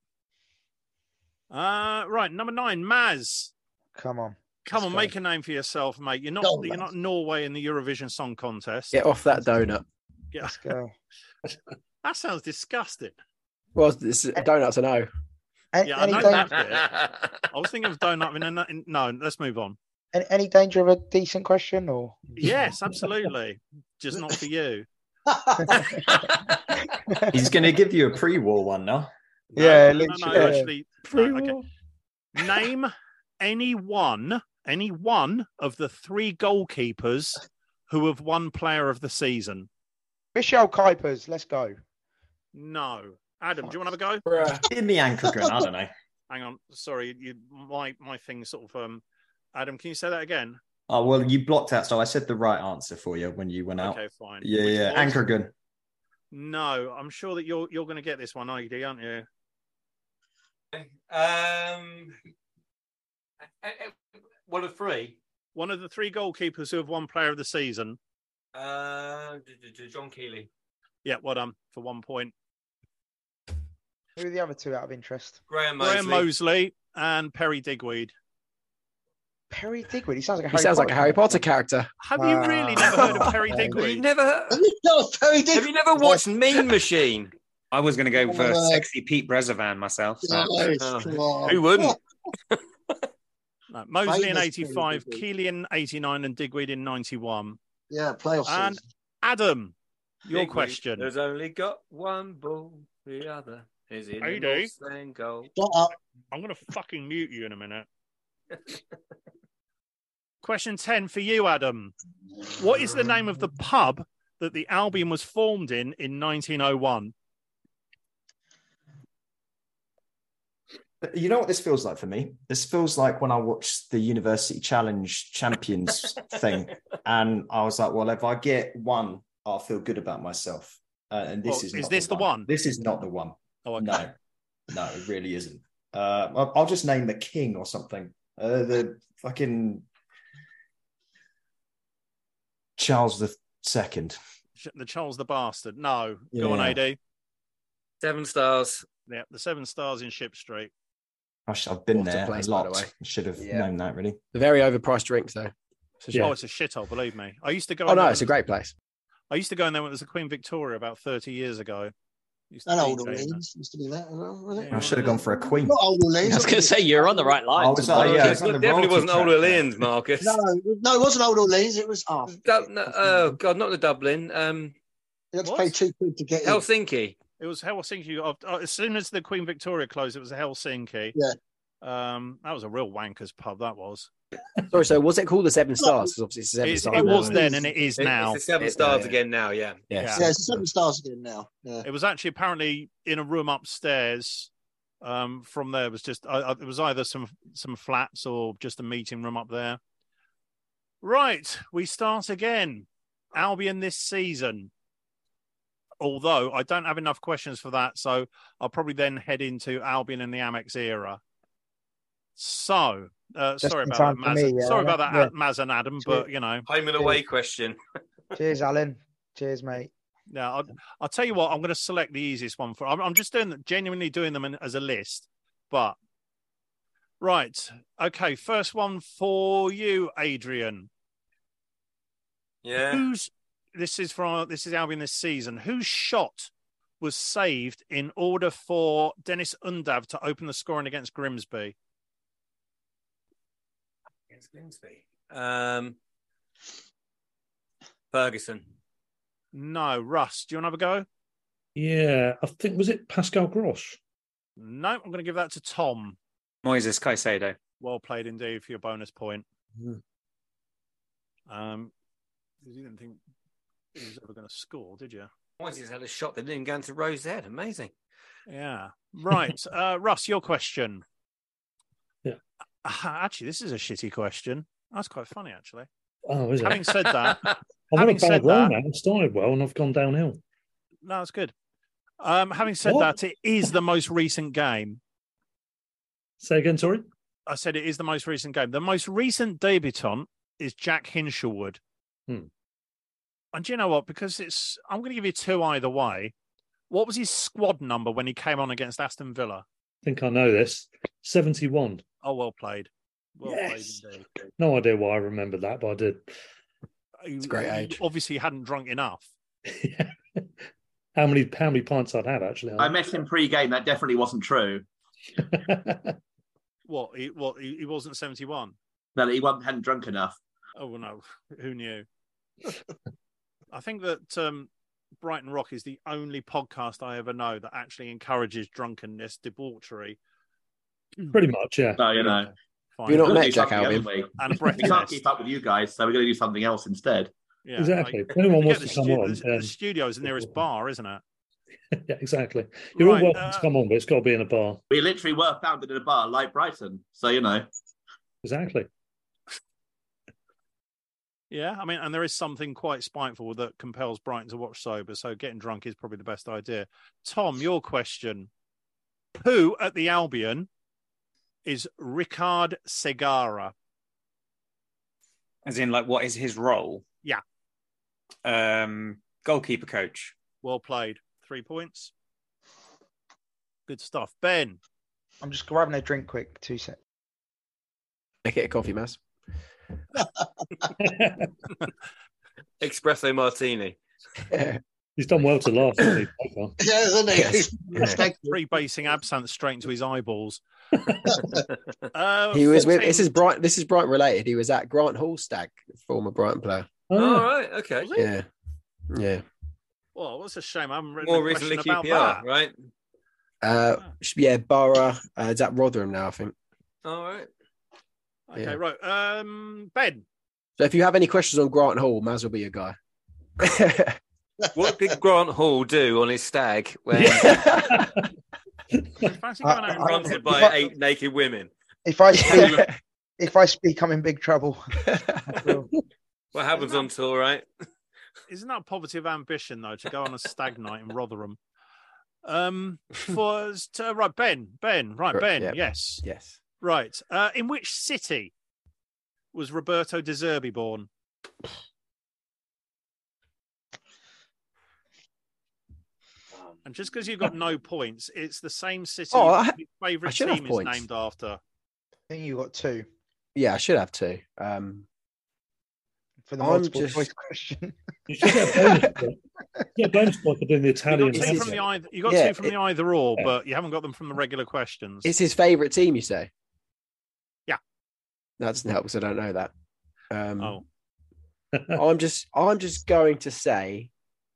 Right, number 9, Maz. Come on, make a name for yourself, mate. You're not Norway in the Eurovision Song Contest. Get off that donut. Yeah. Let's go. That sounds disgusting. Well, this donuts, I know. Yeah, I know that bit. I was thinking of donut. No, let's move on. Any danger of a decent question, or? Yes, absolutely. Just not for you. He's going to give you a pre-war one now. Yeah, no, literally. actually. No, okay. Name any one of the 3 goalkeepers who have won Player of the Season. Michelle Kuipers, let's go. No. Adam, do you want to have a go? Give me Ankergren. I don't know. Hang on. Sorry, my thing sort of. Adam, can you say that again? Oh, well, you blocked out, so I said the right answer for you when you went out. Okay, fine. Yeah. Ankergren. No, I'm sure that you're going to get this one, ID, aren't you? One of 3. One of the 3 goalkeepers who have won Player of the Season. John Keeley. Yeah, well done for 1 point. Who are the other 2 out of interest? Graham Mosley and Perry Digweed. Perry Digweed. He sounds like a Harry Potter character. Have you really never heard of Perry Digweed? You've never heard? Perry Digweed. Have you never watched Mean Machine? I was going to go for sexy Pete Brezovan myself. So. Who wouldn't? No, Mosley in 85, Keeley in 89, and Digweed in 91. Yeah, playoff And season. Adam, your Digweed question. has only got one ball. The other is in AD. the same goal. Shut up. I'm going to fucking mute you in a minute. Question 10 for you, Adam. What is the name of the pub that the Albion was formed in 1901? You know what this feels like for me? This feels like when I watched the University Challenge Champions thing, and I was like, well, if I get one, I'll feel good about myself. And this is not this the one? This is not the one. Oh, okay. No, it really isn't. I'll just name the king or something. The fucking Charles II. The Charles the Bastard. No. Go on, AD. 7 Stars. Yeah, the 7 Stars in Ship Street. I've been there place, a by lot. the way. I should have known that, really. The very overpriced drinks, though. Oh, it's a shithole, believe me. I used to go. Oh no, it's a great place. I used to go in there when it was the Queen Victoria about 30 years ago. And Old Orleans used to be that as well, wasn't it? I should have gone for a Queen. Not Old Orleans. I was going to say, you're on the right line. It definitely wasn't Old Orleans, Marcus. No, it wasn't Old Orleans. It was God, not the Dublin. You had to pay £2 to get in. Helsinki. It was Helsinki. As soon as the Queen Victoria closed, it was a Helsinki. Yeah. That was a real wanker's pub, that was. Sorry, so was it called the 7 Stars? Because obviously it's the 7 Stars. It was now. then, and it is now. It's the 7 Stars again now, yeah. Yes. Yeah, it's the 7 Stars again now. Yeah. It was actually apparently in a room upstairs. From there, it was just it was either some flats or just a meeting room up there. Right, we start again. Albion this season. Although I don't have enough questions for that, so I'll probably then head into Albion in the Amex era. So, sorry about that, Maz. Sorry about that, Maz and Adam, but you know, home and away question. Cheers, Alan. Cheers, mate. Now, I'll tell you what. I'm going to select the easiest one for. I'm just genuinely doing them as a list. But right, okay. First one for you, Adrian. Yeah. This is Albion this season. Whose shot was saved in order for Dennis Undav to open the scoring against Grimsby? Against Grimsby. Ferguson. No. Russ, do you want to have a go? Yeah, I think, was it Pascal Grosch? No, I'm going to give that to Tom. Moises Caicedo. Well played indeed for your bonus point. Mm. You didn't think he was ever going to score, did you? Moises had a shot that didn't even go into Rose head. Amazing. Yeah. Right. Russ, your question. Yeah. Actually, this is a shitty question. That's quite funny, actually. Oh, is it? Having said that, I'm on a bad roll now. I started well and I've gone downhill. No, it's good. Having said that, it is the most recent game. Say again, sorry? I said it is the most recent game. The most recent debutant is Jack Hinshelwood. Hmm. And do you know what? Because I'm going to give you 2 either way. What was his squad number when he came on against Aston Villa? I think I know this. 71. Oh, well played. Well Yes. played indeed. No idea why I remembered that, but I did. It's a great age. Obviously, hadn't drunk enough. How many pints I'd had, actually. I met him pre-game. That definitely wasn't true. What? He wasn't 71? No, he hadn't drunk enough. Oh, well, no. Who knew? I think that Brighton Rock is the only podcast I ever know that actually encourages drunkenness, debauchery. Pretty much, yeah. So, you know. Fine. You're not We've got to met do Jack something, Albion. haven't we? And a breath We can't test. keep up with you guys, so we're going to do something else instead. Yeah, Exactly. like, If anyone you wants get to come on, the studio's the nearest bar, isn't it? yeah, exactly. You're Right, all welcome to come on, but it's got to be in a bar. We literally were founded in a bar like Brighton, so you know. Exactly. Yeah, I mean, and there is something quite spiteful that compels Brighton to watch sober, so getting drunk is probably the best idea. Tom, your question. Who at the Albion is Ricard Segara? As in, like, what is his role? Yeah. Goalkeeper coach. Well played. 3 points. Good stuff. Ben. I'm just grabbing a drink quick. 2 seconds. Make it a coffee, Maz. Espresso martini. He's done well to laugh. Hasn't he? Yeah, isn't he? Yes. Freebasing absinthe straight into his eyeballs. He was with. 14. This is Brighton related. He was at Grant Hallstag, former Brighton player. All right, okay. Yeah, yeah. Well, what's a shame. I haven't written More a question recently about QPR, that. right? Yeah, Borough. It's at Rotherham now, I think. All right. Okay, Yeah. right. Ben. So if you have any questions on Grant Hall, Maz will be your guy. What did Grant Hall do on his stag when Fancy going out and confronted running? by 8 naked women? If I speak, I'm in big trouble. What happens on tour, right? Isn't that poverty of ambition, though, to go on a stag night in Rotherham? Right, Ben. Right, Ben. Yep. Yes. Yes. Right. In which city was Roberto De Zerbi born? And just because you've got no points, it's the same city I your favourite should have team is points. named after. I think you got 2 Yeah, I should have 2. for the I'm multiple just- choice question. You should get a bonus point. Yeah, bonus point for doing the You Italian. got 2 from the either. You got Yeah, 2 from the either or, but you haven't got them from the regular questions. It's his favourite team, you say? Yeah. That doesn't help because I don't know that. Oh, I'm just going to say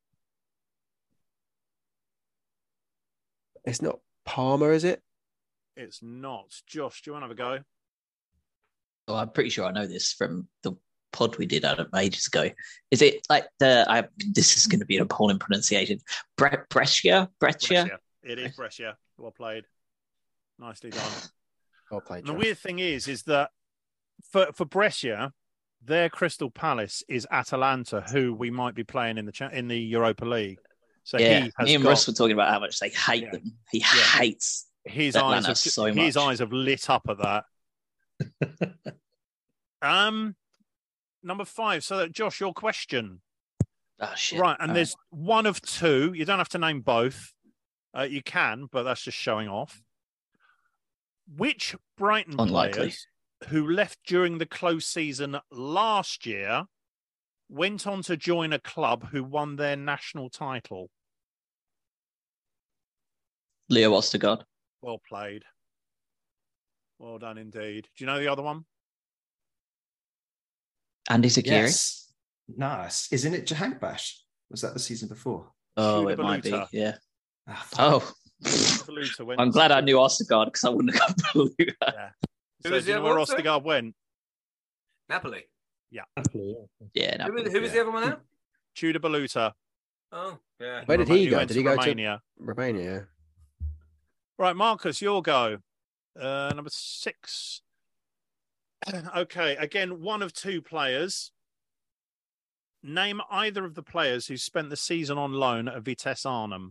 it's not Parma, is it? it's not. Josh, do you want to have a go? Oh, I'm pretty sure I know this from the pod we did ages ago. Is it like this is going to be an appalling pronunciation. Brescia? Brescia. It is Brescia. Well played. Nicely done. Well played. And the Josh. weird thing is that for Brescia, their Crystal Palace is Atalanta, who we might be playing in the Europa League. So Yeah, he has me and got, Russ were talking about how much they hate them. He hates his Atlanta eyes so have, much. his eyes have lit up at that. Number 5. So Josh, your question. Oh shit! Right, and All there's one of 2. You don't have to name both. You can, but that's just showing off. Which Brighton Unlikely. players who left during the close season last year went on to join a club who won their national title? Leo Ostergaard. Well played. Well done indeed. Do you know the other one? Andy Zakiri. Yes. Nice. Isn't it Jahanbash? Was that the season before? Oh, Shuda it might be. Baluta. Yeah. Ah, fuck. Oh, Baluta went I'm glad I knew Ostergaard because I wouldn't have got Baluta. Yeah. Who So was do you the know other where one, sorry? Ostergaard went? Napoli. Yeah. No, Who was the other one now? Tudor Baluta. Oh, yeah. Where did he go? went Did to he go Romania? to Romania? Right, Marcus, your go. Number 6. Okay, again, one of 2 players. Name either of the players who spent the season on loan at Vitesse Arnhem.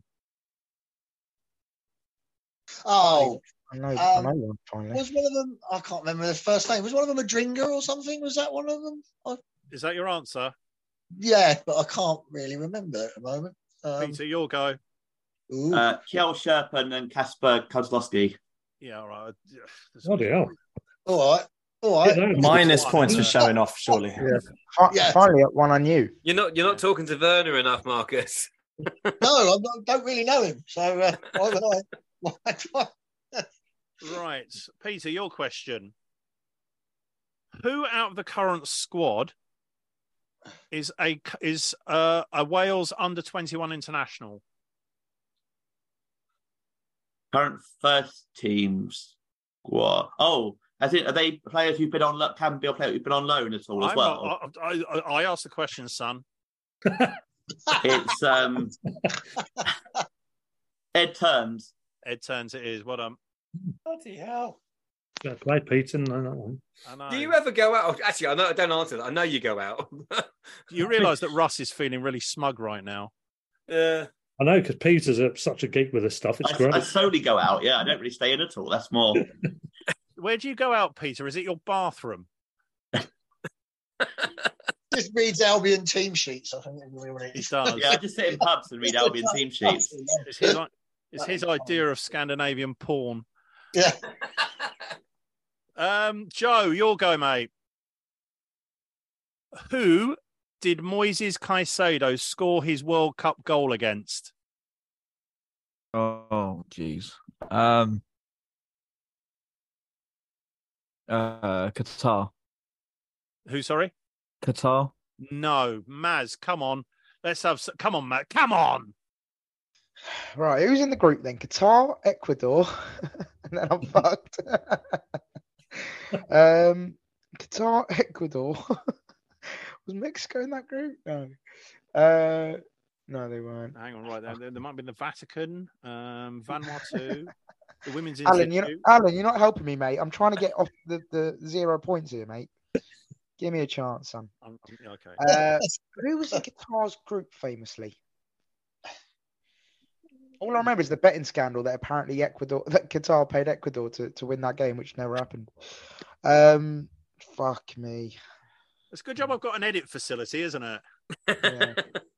Oh, I know one finally. was one of them? I can't remember the first name. Was one of them a Dringa or something? Was that one of them? Is that your answer? Yeah, but I can't really remember at the moment. Peter, your go. Ooh. Kjell Sherpen and Kasper Kozlowski. Yeah, all right. Bloody hell. All right. All right. Minus points for showing off, surely. Yeah. Finally, one I knew. You're not talking to Werner enough, Marcus. No, I don't really know him. So why would I? Right. Peter, your question. Who out of the current squad is a Wales under-21 international. Current first team squad. Oh, are they players who've been on can be a player who've been on loan at all as well? I asked the question, son. It's Ed Turns. Ed Turns it is. What Bloody hell. Fair play, Peter. No, that one. I know. Do you ever go out? Actually, I don't answer that. I know you go out. You realise that Russ is feeling really smug right now. Yeah. I know, because Peter's such a geek with this stuff. It's great. I solely go out. Yeah, I don't really stay in at all. That's more. Where do you go out, Peter? Is it your bathroom? Just reads Albion team sheets, I think. He does. Yeah, I just sit in pubs and read Albion team sheets. It's his idea of Scandinavian porn. Yeah. Joe, your go, mate. Who did Moises Caicedo score his World Cup goal against? Oh, jeez. Qatar. Who, sorry? Qatar. No, Maz, come on. Come on, Matt. Come on. Right, who's in the group then? Qatar, Ecuador, and then I'm fucked. Qatar, Ecuador. Was Mexico in that group? No. No, they weren't. Hang on, right there. There might have been the Vatican, Vanuatu, the Women's Alan, Institute. you're not helping me, mate. I'm trying to get off the 0 points here, mate. Give me a chance, son. Okay. Who was in Qatar's group famously? All I remember is the betting scandal that apparently Qatar paid Ecuador to win that game, which never happened. Fuck me. It's a good job I've got an edit facility, isn't it? Yeah.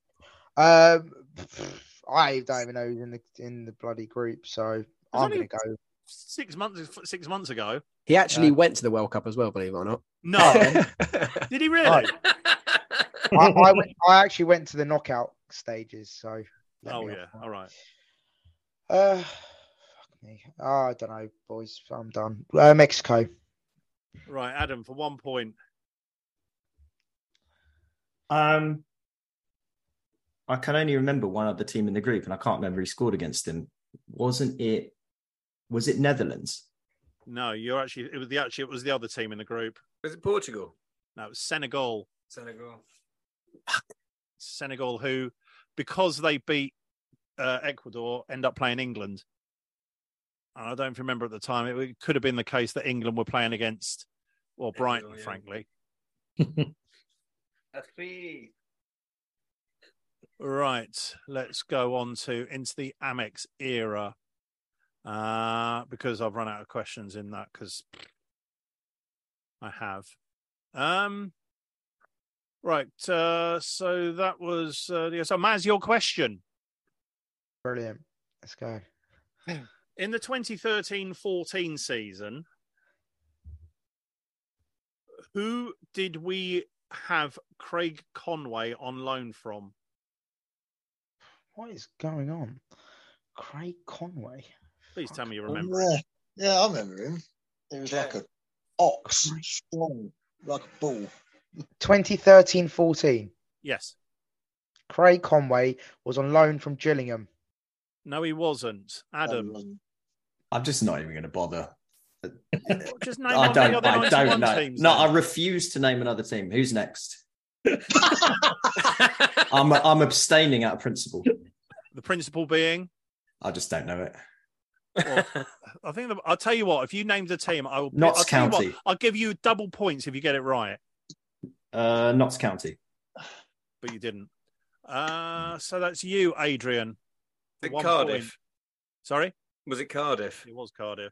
I don't even know who's in the bloody group, so I'm going to go. 6 months ago. He actually went to the World Cup as well, believe it or not. No. Did he really? I actually went to the knockout stages, so. Oh, yeah. All right. Fuck me. I don't know, boys. I'm done. Mexico. Right, Adam, for 1 point. I can only remember one other team in the group, and I can't remember who scored against him. Was it Netherlands? No, it was the other team in the group. Was it Portugal? No, it was Senegal. Senegal, who, because they beat Ecuador, end up playing England. And I don't remember at the time. It could have been the case that England were playing against, Brighton, yeah. frankly. Right, let's go on into the Amex era, because I've run out of questions in that, because I have. Right, so that was so Maz, your question. Brilliant. Let's go. In the 2013-14 season, who did we have Craig Conway on loan from? What is going on? Craig Conway. Please tell me you remember. Yeah, I remember him. He was like an ox, strong, like a bull. 2013-14. Yes. Craig Conway was on loan from Gillingham. No, he wasn't. Adam. I'm just not even going to bother. Just name I don't know. Teams, no, then. I refuse to name another team. Who's next? I'm abstaining out of principle. The principle being? I just don't know it. Well, I think I'll tell you what. If you named a team, Notts County. I'll give you double points if you get it right. Notts County. But you didn't. So that's you, Adrian. Cardiff. Point. Sorry? Was it Cardiff? It was Cardiff.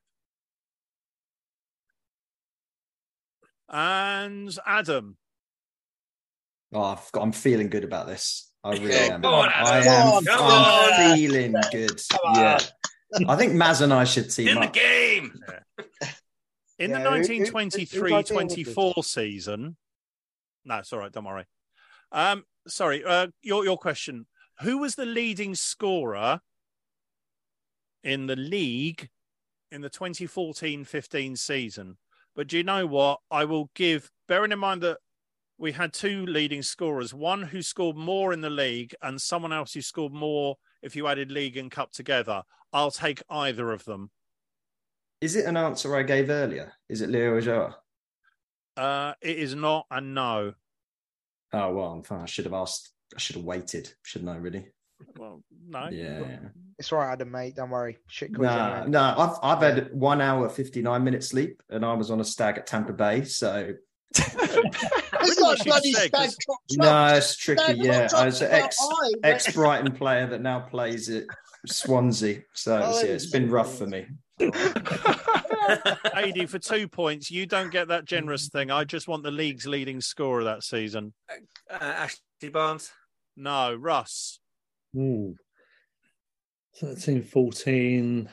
And Adam. Oh, I'm feeling good about this. I really am. Come on, I'm feeling good. Yeah. I think Maz and I should team in up. the game. Yeah. In the 1923-24 season. No, it's all right. Don't worry. Sorry. Your question. Who was the leading scorer in the league in the 2014-15 season? But do you know what? I will give, bearing in mind that we had two leading scorers, one who scored more in the league and someone else who scored more if you added league and cup together. I'll take either of them. Is it an answer I gave earlier? Is it Leo Ajara? It is not, and no. Oh, well, I'm fine. I should have asked. I should have waited, shouldn't I, really? Well, no. Yeah. It's all right, Adam, mate. Don't worry. Shit quiz anyway. No. I've had 1 hour, 59 minutes sleep, and I was on a stag at Tampa Bay, so... It's like bloody stag. No, it's tricky, yeah. I was an ex-Brighton player that now plays at Swansea, so it's been rough for me. AD, for 2 points, you don't get that generous thing. I just want the league's leading scorer that season. Ashley Barnes? No, Russ. Ooh. 13, 14.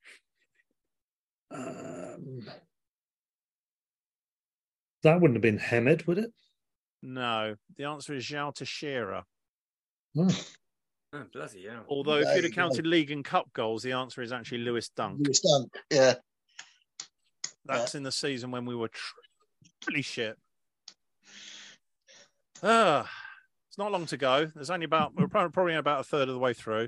That wouldn't have been Hamed, would it? No. The answer is João Teixeira. Oh. Oh, bloody hell. Although if you'd have counted league and cup goals, the answer is actually Lewis Dunk. Lewis Dunk, yeah. That's in the season when we were truly shit. It's not long to go. There's only we're probably about a third of the way through.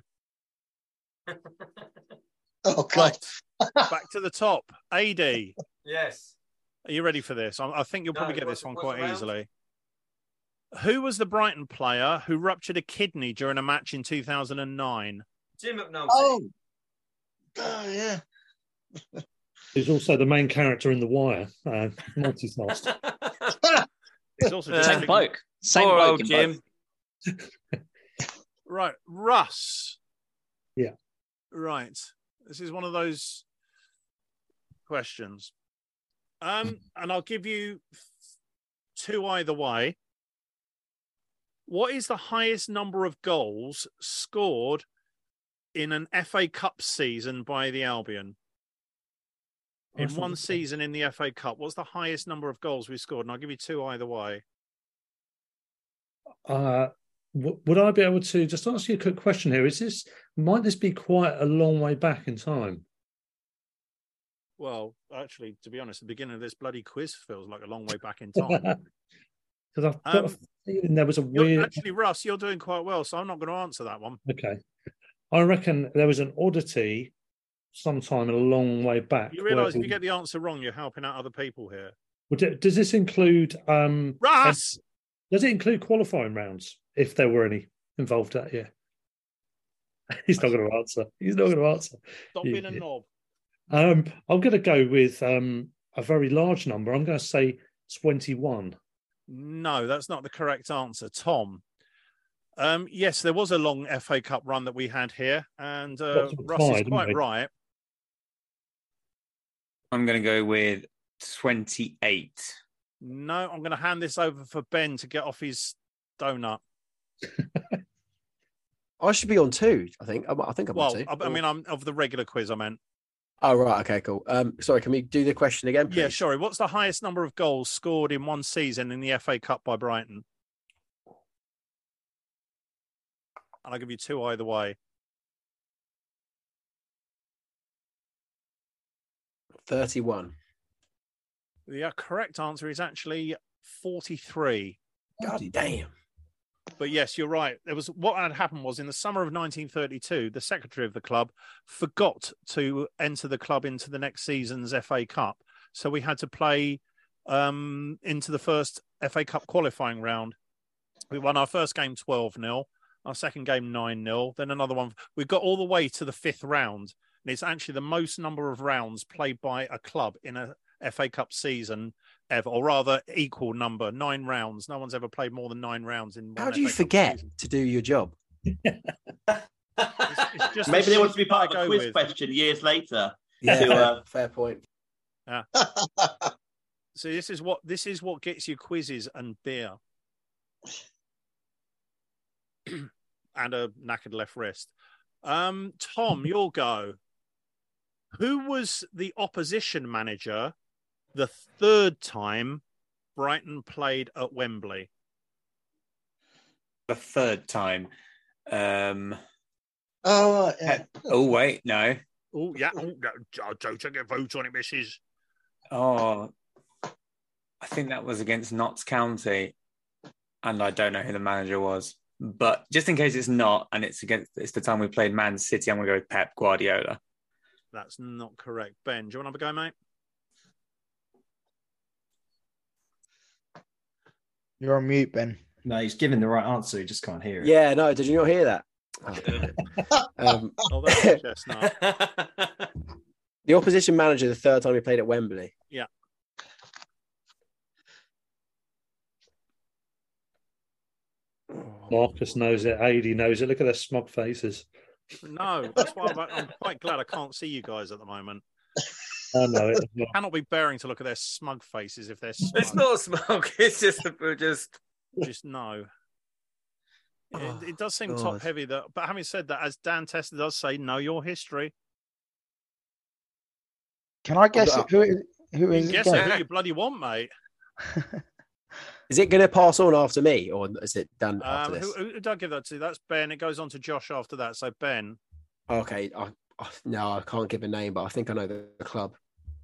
Oh, God. Right. Back to the top. AD. Yes. Are you ready for this? I think you'll probably get this one quite around? easily. Who was the Brighton player who ruptured a kidney during a match in 2009? Jim McNulty. Oh, yeah. He's also the main character in The Wire. Multitask. It's also Same bloke. Same Poor bloke old in Jim. Right, Russ. Yeah. Right. This is one of those questions. And I'll give you two either way. What is the highest number of goals scored in an FA Cup season by the Albion? In one season in the FA Cup, what's the highest number of goals we scored? And I'll give you two either way. Would I be able to just ask you a quick question here? Might this be quite a long way back in time? Well, actually, to be honest, the beginning of this bloody quiz feels like a long way back in time. Because I've got a feeling there was a weird... Actually, Russ, you're doing quite well, so I'm not going to answer that one. Okay. I reckon there was an oddity sometime a long way back. You realise if you get the answer wrong, you're helping out other people here. Does this include... Russ! Does it include qualifying rounds, if there were any involved that year? He's not going to answer. Stop being a knob. I'm going to go with a very large number. I'm going to say 21. No, that's not the correct answer. Tom. Yes, there was a long FA Cup run that we had here, and Russ is quite right. I'm going to go with 28. No, I'm going to hand this over for Ben to get off his donut. I should be on two, I think. I think I'm on two. I mean, I'm of the regular quiz, I meant. Oh, right. Okay, cool. Sorry, can we do the question again, please? Yeah, sorry. What's the highest number of goals scored in one season in the FA Cup by Brighton? And I'll give you two either way. 31. The correct answer is actually 43. God damn. But yes, you're right. What had happened was in the summer of 1932, the secretary of the club forgot to enter the club into the next season's FA Cup. So we had to play into the first FA Cup qualifying round. We won our first game 12-0, our second game 9-0, then another one. We got all the way to the fifth round. And it's actually the most number of rounds played by a club in a FA Cup season ever, or rather equal number, 9 rounds. No one's ever played more than 9 rounds in one. How do you forget to do your job? Maybe they want to be part of the quiz question years later. Yeah, fair point. Yeah. So this is what gets you quizzes and beer. And a knackered left wrist. Tom, you'll go. Who was the opposition manager the third time Brighton played at Wembley? The third time. Yeah. Oh, wait, no. Oh, yeah. Oh, don't get votes on it, missus. Oh, I think that was against Notts County. and I don't know who the manager was. But just in case it's not, and it's the time we played Man City, I'm going to go with Pep Guardiola. That's not correct. Ben, do you want to have a go, mate? You're on mute, Ben. No, he's giving the right answer. He just can't hear it. Yeah, no, did you not hear that? Oh, that's a chestnut. The opposition manager the third time he played at Wembley. Yeah. Marcus knows it. Adi knows it. Look at their smug faces. No, that's why I'm quite glad I can't see you guys at the moment. I know it. Cannot be bearing to look at their smug faces if they're smug. It's not smoke. It's just no. Oh, It does seem God. top heavy, though. But having said that, as Dan Tester does say, know your history. Can I guess who is You it? guess again? who you bloody want, mate. Is it going to pass on after me, or is it done after this? Who did I give that to? That's Ben. It goes on to Josh after that. So Ben. Okay, no, I can't give a name, but I think I know the club.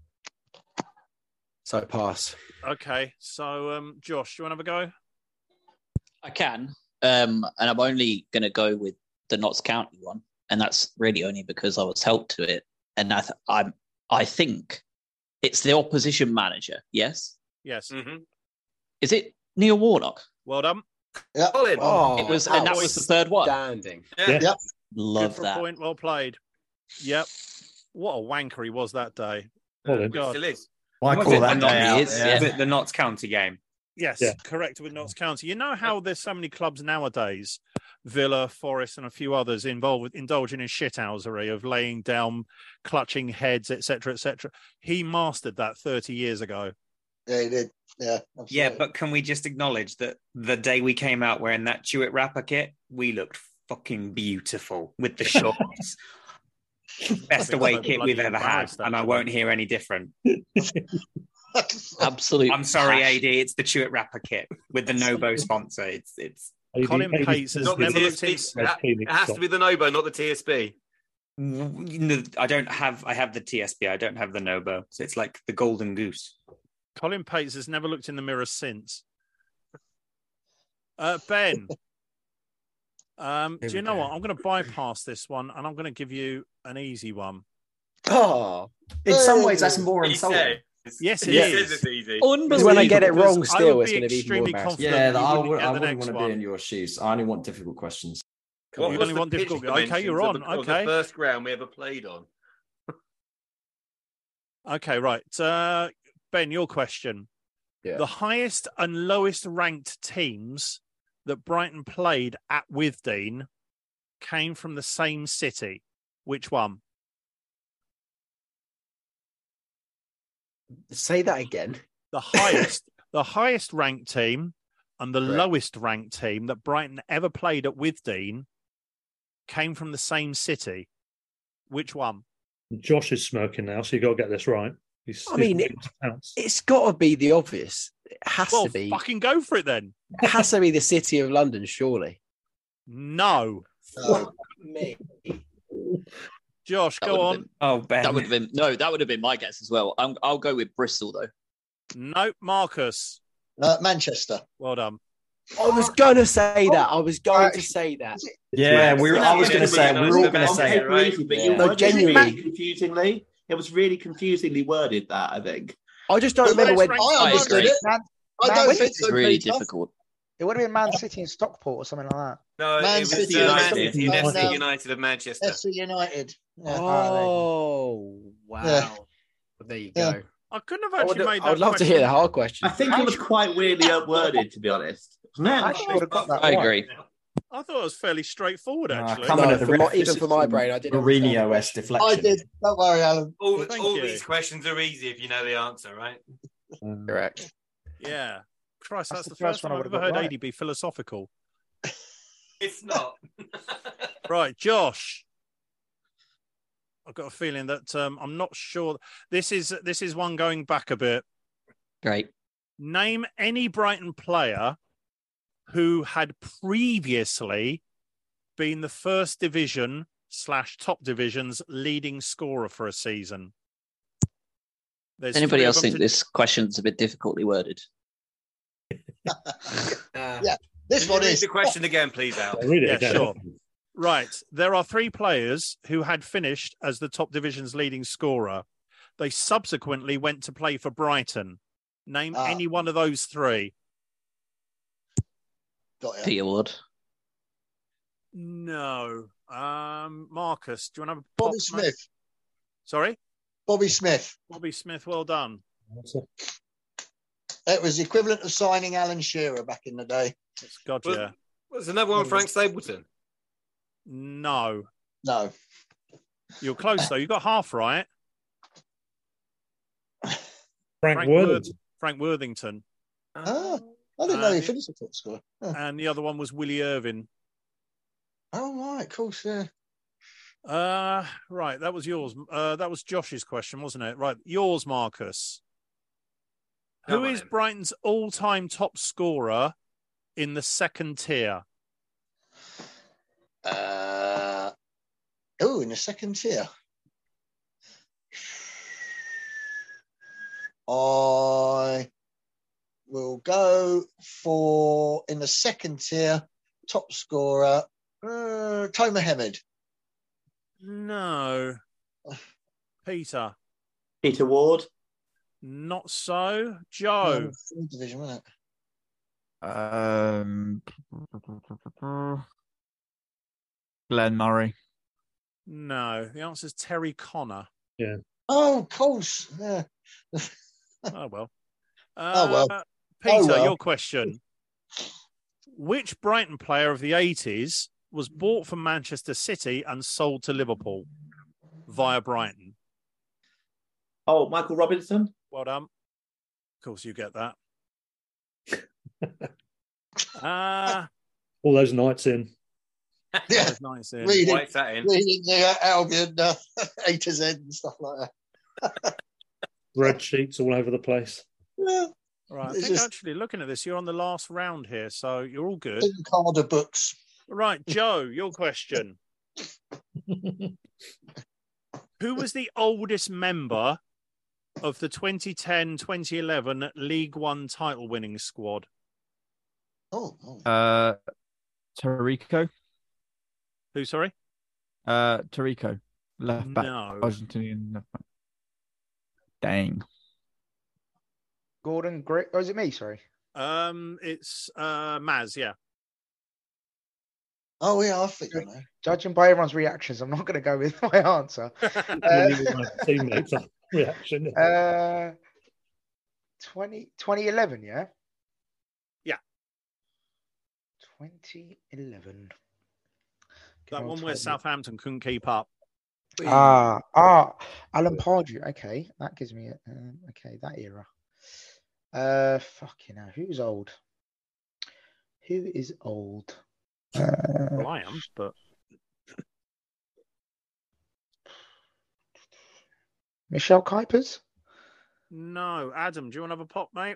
So pass. Okay, so Josh, do you want to have a go? I can, and I'm only going to go with the Notts County one, and that's really only because I was helped to it, and I think it's the opposition manager. Yes. Yes. Mm-hmm. Is it Neil Warnock? Well done. Yeah. Oh, It was, and that was the third one. Standing. Yeah. Yep. Love Good for that. a point. Well played. Yep. What a wanker he was that day. Colin. God. Still is. Why Was call it that the day out? Notts- Yeah. Was it the Notts County game? Yes, Yeah. correct with Notts County. You know how there's so many clubs nowadays, Villa, Forest, and a few others indulging in shithousery of laying down, clutching heads, etc., etc. He mastered that 30 years ago. Yeah, he did. Yeah. Absolutely. Yeah, but can we just acknowledge that the day we came out wearing that Chewett Rapper kit, we looked fucking beautiful with the shorts. Best away so kit bloody we've ever had, embarrassed, and I actually. won't hear any different. Absolutely. I'm sorry, Pash. AD. It's the Chewett Rapper kit with the Nobo sponsor. It's. Colin Pates has Not the never looked in. TSB. It has to be the Nobo, not the TSB. I have the TSB. I don't have the Nobo. So it's like the Golden Goose. Colin Pates has never looked in the mirror since. Ben, do you know what? I'm going to bypass this one, and I'm going to give you an easy one. Oh, In some ways, that's more He insulting. said. Yes, it He is. says it's easy. because when I get it wrong, Because I still would it's be going to be even more extremely embarrassing. confident. Yeah, you I wouldn't wouldn't get the want next to one. be in your shoes. I only want difficult questions. What You was only the want pitch difficult- okay, you're dimensions on, of the okay. first ground we ever played on. Okay, right. Ben, your question. Yeah. The highest and lowest ranked teams that Brighton played at Withdean came from the same city. Which one? Say that again. The highest ranked team and the lowest ranked team that Brighton ever played at Withdean came from the same city. Which one? Josh is smirking now, so you got to get this right. I mean, it's got to be the obvious. It has Well, to be. fucking go for it then. It has to be the City of London, surely. No. Fuck me. Josh, That go would have on. been- Oh, Ben. That would have been that would have been my guess as well. I'll go with Bristol though. Nope, Marcus. Manchester. Well done. I was going to say that. I was going to say that. Yeah, I was going to say it. We were all going to On say paper it. easy, but Yeah. you No, worded it genuinely. really confusingly. It was really confusingly worded. That I think. I just don't remember when. I understood agree. it. I don't think It's so, really Peter. difficult. It would have been Man City and Stockport or something like that. No, Man it was City Man United. City and And, FC United of Manchester. FC United. Yeah. Oh, wow. Yeah. Well, there you Yeah. go. I couldn't have I actually would, made that I would love to hear the hard question. I think it was quite weirdly worded, to be honest. Wasn't I it? actually would have got that I right. agree. I thought it was fairly straightforward, actually. Coming No, at the for my- ref, even this for is my some brain, I didn't Mourinho-esque understand. deflection. I did. Don't worry, Alan. All Thank all you. these questions are easy if you know the answer, right? Correct. Yeah. Christ, that's That's the first time I've I would ever have heard got right. AD be philosophical. It's not. Right, Josh. I've got a feeling that I'm not sure. This is one going back a bit. Great. Name any Brighton player who had previously been the first division / top division's leading scorer for a season. There's Does anybody three of else them think to- this question's a bit difficultly worded? Yeah. This Can you one read is. the question again, please, Al. Read it Yeah, again. sure. Right. There are 3 players who had finished as the top division's leading scorer. They subsequently went to play for Brighton. Name any one of those 3. Got ya. Peter Ward. No. Marcus, do you want to have a Bobby pop, mate? Smith. Sorry? Bobby Smith. Bobby Smith, well done. It was the equivalent of signing Alan Shearer back in the day. It's gotcha. Was another one Frank Stapleton? No. No. You're close, though. You got half right. Frank Worthington. Frank Worthington. I didn't know he finished the top scorer. Huh. And the other one was Willie Irvin. Oh, right. Of course, yeah. Right. That was yours. That was Josh's question, wasn't it? Right. Yours, Marcus. Who is Brighton's all-time top scorer in the second tier? In the second tier. I will go for, in the second tier, top scorer, Tomer Hemed. No. Peter. Peter Ward. Not so. Joe. Third division, wasn't it? Glenn Murray. No. The answer is Terry Connor. Yeah. Oh, of course. Yeah. Oh, well. Well. Peter, your question. Which Brighton player of the 80s was bought from Manchester City and sold to Liverpool via Brighton? Oh, Michael Robinson. Well done. Of course, you get that. All those nights in. Yeah. Nice in. Reading Reading the Albion A to Z and stuff like that. Red sheets all over the place. Yeah. Right. I It's think just- actually looking at this, you're on the last round here, so you're all good. In Carter books. Right, Joe, your question. Who was the oldest member of the 2010-2011 League One title winning squad? Tarico. Who, sorry? Tarico. Left back. No. Argentinian left back. Dang. Gordon Gray. Or is it me? Sorry. It's Maz, yeah. Oh, yeah, I think I know. Judging by everyone's reactions, I'm not going to go with my answer. Teammates reaction. 2011, yeah? Yeah. 2011. That one where Southampton couldn't keep up. Alan Pardew. Okay, that gives me that era. Fucking hell, who's old? Who is old? Well, I am, but Michelle Kuipers? no. Adam, do you want to have a pop, mate?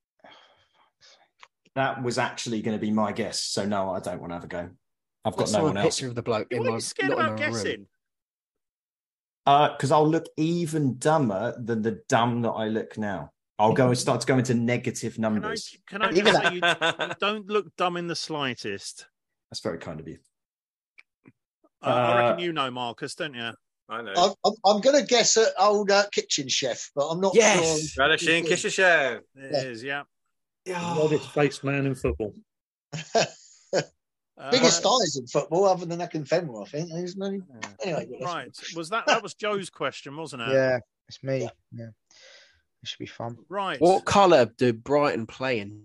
That was actually going to be my guess. So no, I don't want to have a go. I've got I saw no one a else. picture of the bloke in Why are my you scared not in about my room. guessing? Because I'll look even dumber than the dumb that I look now. I'll go and start to go into negative numbers. Can I just say you don't look dumb in the slightest? That's very kind of you. I reckon you know, Marcus, don't you? I know. I'm going to guess at old kitchen chef, but I'm not Yes, sure. Radishin Kishashev. It is, yeah. The oldest faced man in football. Biggest eyes in football, other than Akinfenwa, I think. Anyway, Right. That was Joe's question, wasn't it? Yeah, it's me. Yeah. It should be fun. Right. What colour do Brighton play in?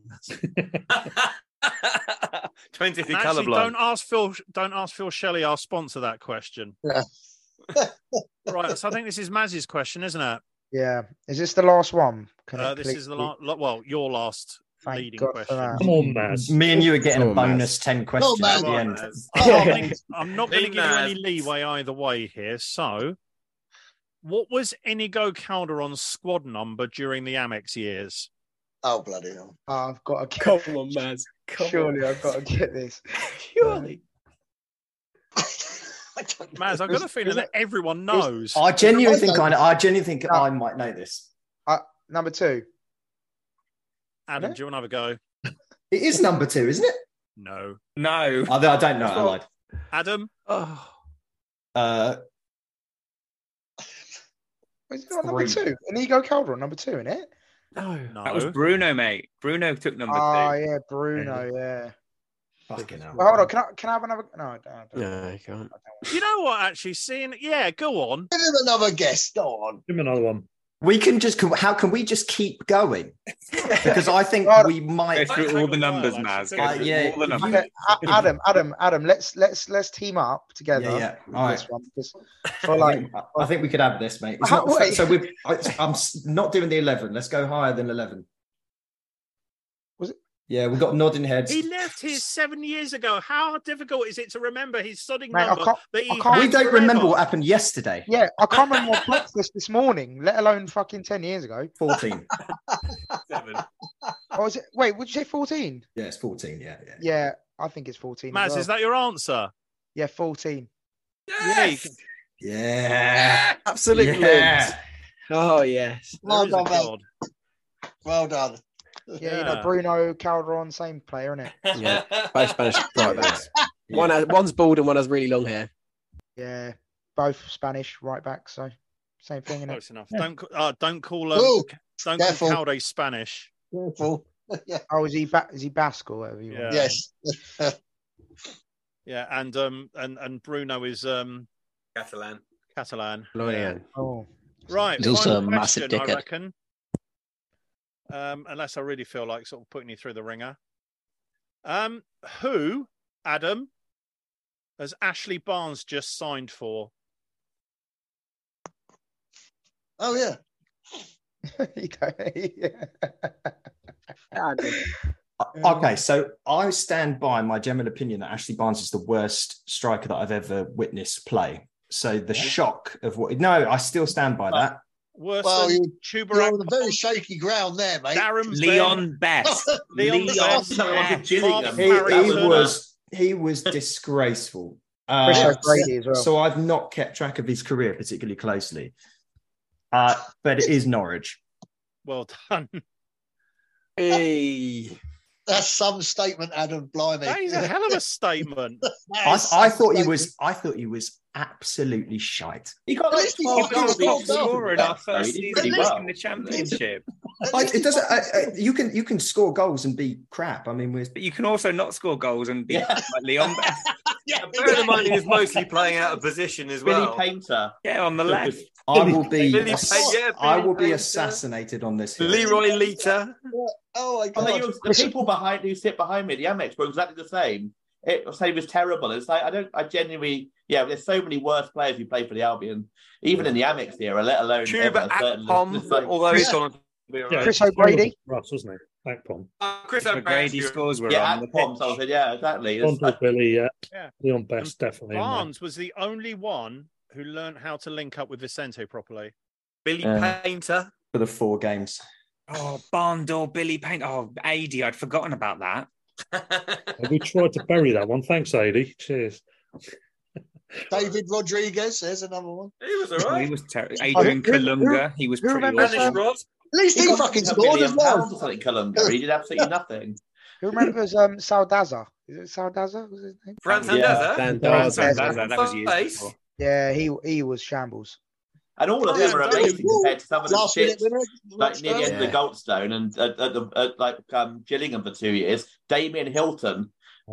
20th And actually, colourblind. don't ask Phil Shelley, our sponsor, that question. Yeah. Right. So I think this is Maz's question, isn't it? Yeah. Is this the last one? This is the your last Thank leading God for question. that. Come on, Maz. Me and you are getting Come a on, bonus 10 questions at the man. end. I'm not going to give you any leeway either way here. So, what was Inigo Calderon's squad number during the Amex years? Oh, bloody hell. I've got to Come on, Maz. Surely I've got to get this. Surely. Maz, I've got a feeling that everyone knows. I genuinely think I might know this. Number 2. Adam, do you want to have a go? It is number 2, isn't it? No. No. I don't know. I lied. Adam? Oh. Was it not number 2? Inigo Calderon, number 2, in it? No. That was Bruno, mate. Bruno took number 2. Oh, yeah, Bruno, yeah. Fucking hell. Well, hold on, can I have another? No, I don't. No, you can't. You know what, actually, go on. Give him another guess. Go on. Give him another one. We can just. How can we just keep going? Because I think we might Go through all the numbers, Maz. Go through yeah. all the numbers. Adam, let's team up together. Yeah. with All this right. one, because I think we could have this, mate. It's not, Wait. so I'm not doing the 11. Let's go higher than 11. Was it? Yeah, we've got nodding heads. He left here 7 years ago. How difficult is it to remember his sodding Mate, I number can't- that he I can't- had We don't forever? remember what happened yesterday. Yeah, I can't remember what breakfast this morning, let alone fucking 10 years ago. 14. 7. Oh, is it? Wait, would you say 14? Yeah, it's 14. Yeah. Yeah, I think it's 14. as Maz, well. is that your answer? Yeah, 14. Yes! Yeah. Absolutely. Yeah. Oh, yes. There Well is a done, mate. God. Well done. Yeah, you know, Bruno, Calderon, same player, isn't it? Yeah. Both Spanish right backs. One's bald and one has really long hair. Yeah, both Spanish right back, so same thing, innit? Close enough. Yeah. Don't call Ooh, don't careful. call Calde Spanish. Careful. Yeah. Oh, is he Basque or whatever you want? Yeah. Yes. Yeah, and Bruno is Catalan. Catalan. Florian. Oh, Right. He's also final a massive question, I dickhead. reckon. Unless I really feel like sort of putting you through the ringer. Who, Adam, has Ashley Barnes just signed for? Oh, yeah. Okay, so I stand by my general opinion that Ashley Barnes is the worst striker that I've ever witnessed play. So the shock of what? No, I still stand by that. Worse Well, than you're Chubarak, on a very shaky ground there, mate. Darren Leon Best. Leon Best. He was disgraceful. Chris O'Grady as well. So I've not kept track of his career particularly closely. But it is Norwich. Well done. Hey. That's some statement, Adam. Blimey. That is a hell of a statement. I thought he was absolutely shite. He got like 12 goals. Top scorer in our first He did season really well. in the championship. It doesn't. You can score goals and be crap. I mean, But you can also not score goals and be like Leon Best. Bear in mind, he was mostly playing out of position as Billy well. Painter. Yeah, on the left. I will be. Billy I will be Painter. assassinated on this hill. Leroy Lita. Oh, my I God. think the people behind who sit behind me, the Amex, were exactly the same. It was terrible. It's like I genuinely, there's so many worse players who play for the Albion, even in the Amex era, let alone Chuba certainly. Akpom, It's like- although he's gone on to be all right. Chris O'Grady. Russ, wasn't he? Akpom. Chris O'Grady scores were on the Akpom, so I pitch. said, yeah, exactly. It's Bonto Billy, yeah. Yeah. Leon Best, definitely. in there. Barnes was the only one who learned how to link up with Vicente properly. Billy Painter. For the 4 games. Oh, Barndor, Billy Paint. Oh, AD, I'd forgotten about that. We tried to bury that one. Thanks, Adi. Cheers. David Rodriguez. There's another one. He was all He right. was terrible. Adrian Kalunga, he was who pretty remembers, awesome. Rod. At least he fucking scored as well. Something Kalunga. He did absolutely nothing. Who remembers Saldaza? Is it Saldaza? Was his name? Fran Yeah. Sandaza. That was used Face. before. Yeah, he was shambles. And all of Yeah, them are David. amazing compared to some of the Last shit. minute winner. Like near the end of the Goldstone and at Gillingham for 2 years. Damien Hilton.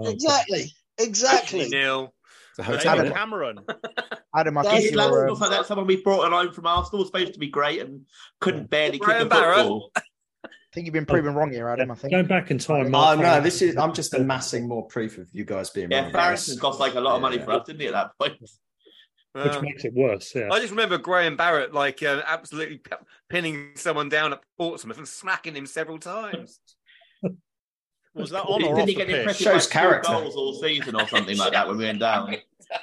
Exactly. Neil. The hotel. David innit? Cameron. Adam, I That's think Like, you're, almost like that, someone we brought along from Arsenal, supposed to be great and couldn't barely kick Graham a Barrett. football. I think you've been proven wrong here, Adam. I think. Going back in time. Oh Mark no, Farrington- I'm just amassing more proof of you guys being Yeah, wrong. Farrington cost like a lot of money for us, didn't he, at that point? Which makes it worse, yeah. I just remember Graham Barrett absolutely pinning someone down at Portsmouth and smacking him several times. Was that on or Didn't off he the get pitch? impressive Shows like, 4 character. goals all season or something like that when we went down?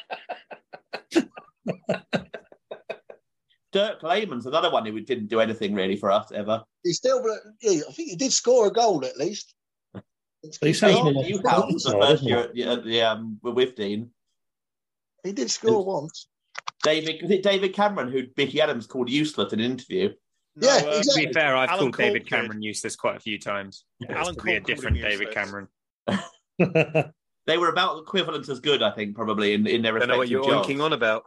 Dirk Lehman's another one who didn't do anything really for us ever. He still, I think he did score a goal at least. He sounds more like Newhouse was the Side, first isn't year at the with Dean. He did score once. David Cameron, who Vicky Adams called useless in an interview. Yeah, To exactly. be fair, I've Alan called David Cork Cameron useless quite a few times. Alan To be a Cork called different him David useless. Cameron. They were about equivalent as good, I think, probably in their I respective don't know what you're jobs. oinking on about.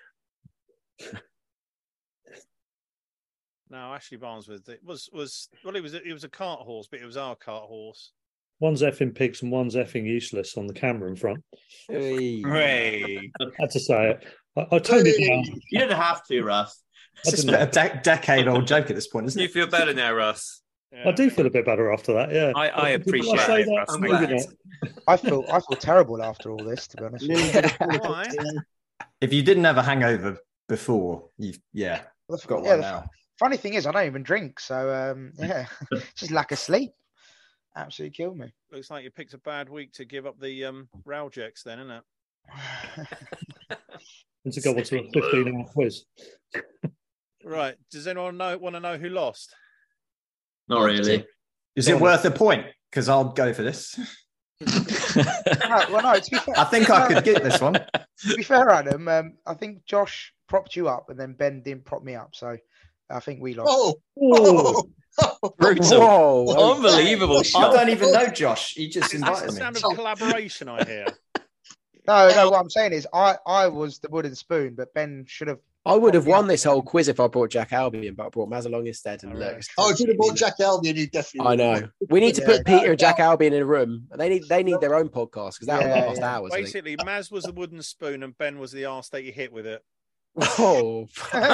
No, Ashley Barnes was it was a cart horse, but it was our cart horse. One's effing pigs and one's effing useless on the camera in front. Hey. I had to say it. I toned it down. You didn't have to, Russ. It's just a decade-old joke at this point, isn't You it? feel better now, Russ. I do feel a bit better after that. Yeah, I Did appreciate I say it, that? Russ. I'm Maybe glad. not. I feel terrible after all this, to be honest. Why? If you didn't have a hangover before, you've got one now. Funny thing is, I don't even drink, so yeah, just lack of sleep. Absolutely killed me. Looks like you picked a bad week to give up the Raljecks then, isn't it? And to go on to a 15-hour quiz. Right. Does anyone want to know who lost? Not really. Is it worth a point? Because I'll go for this. No, to be fair, I think I could get this one. to be fair, Adam, I think Josh propped you up, and then Ben didn't prop me up, so I think we lost. Oh, Brutal. Whoa. Unbelievable I shot. don't even know Josh. He just Is this the invited me. sound of collaboration I hear? No, what I'm saying is I was the wooden spoon, but Ben should have. I would have won this whole quiz if I brought Jack Albion, but I brought Maz along instead. And look, Oh, if you'd have bought Jack Albion, you definitely. I know. We need to put Peter and Jack Albion in a room. They need their own podcast because that Yeah, will last hours. I think. Basically, Maz was the wooden spoon and Ben was the arse that you hit with it. Oh,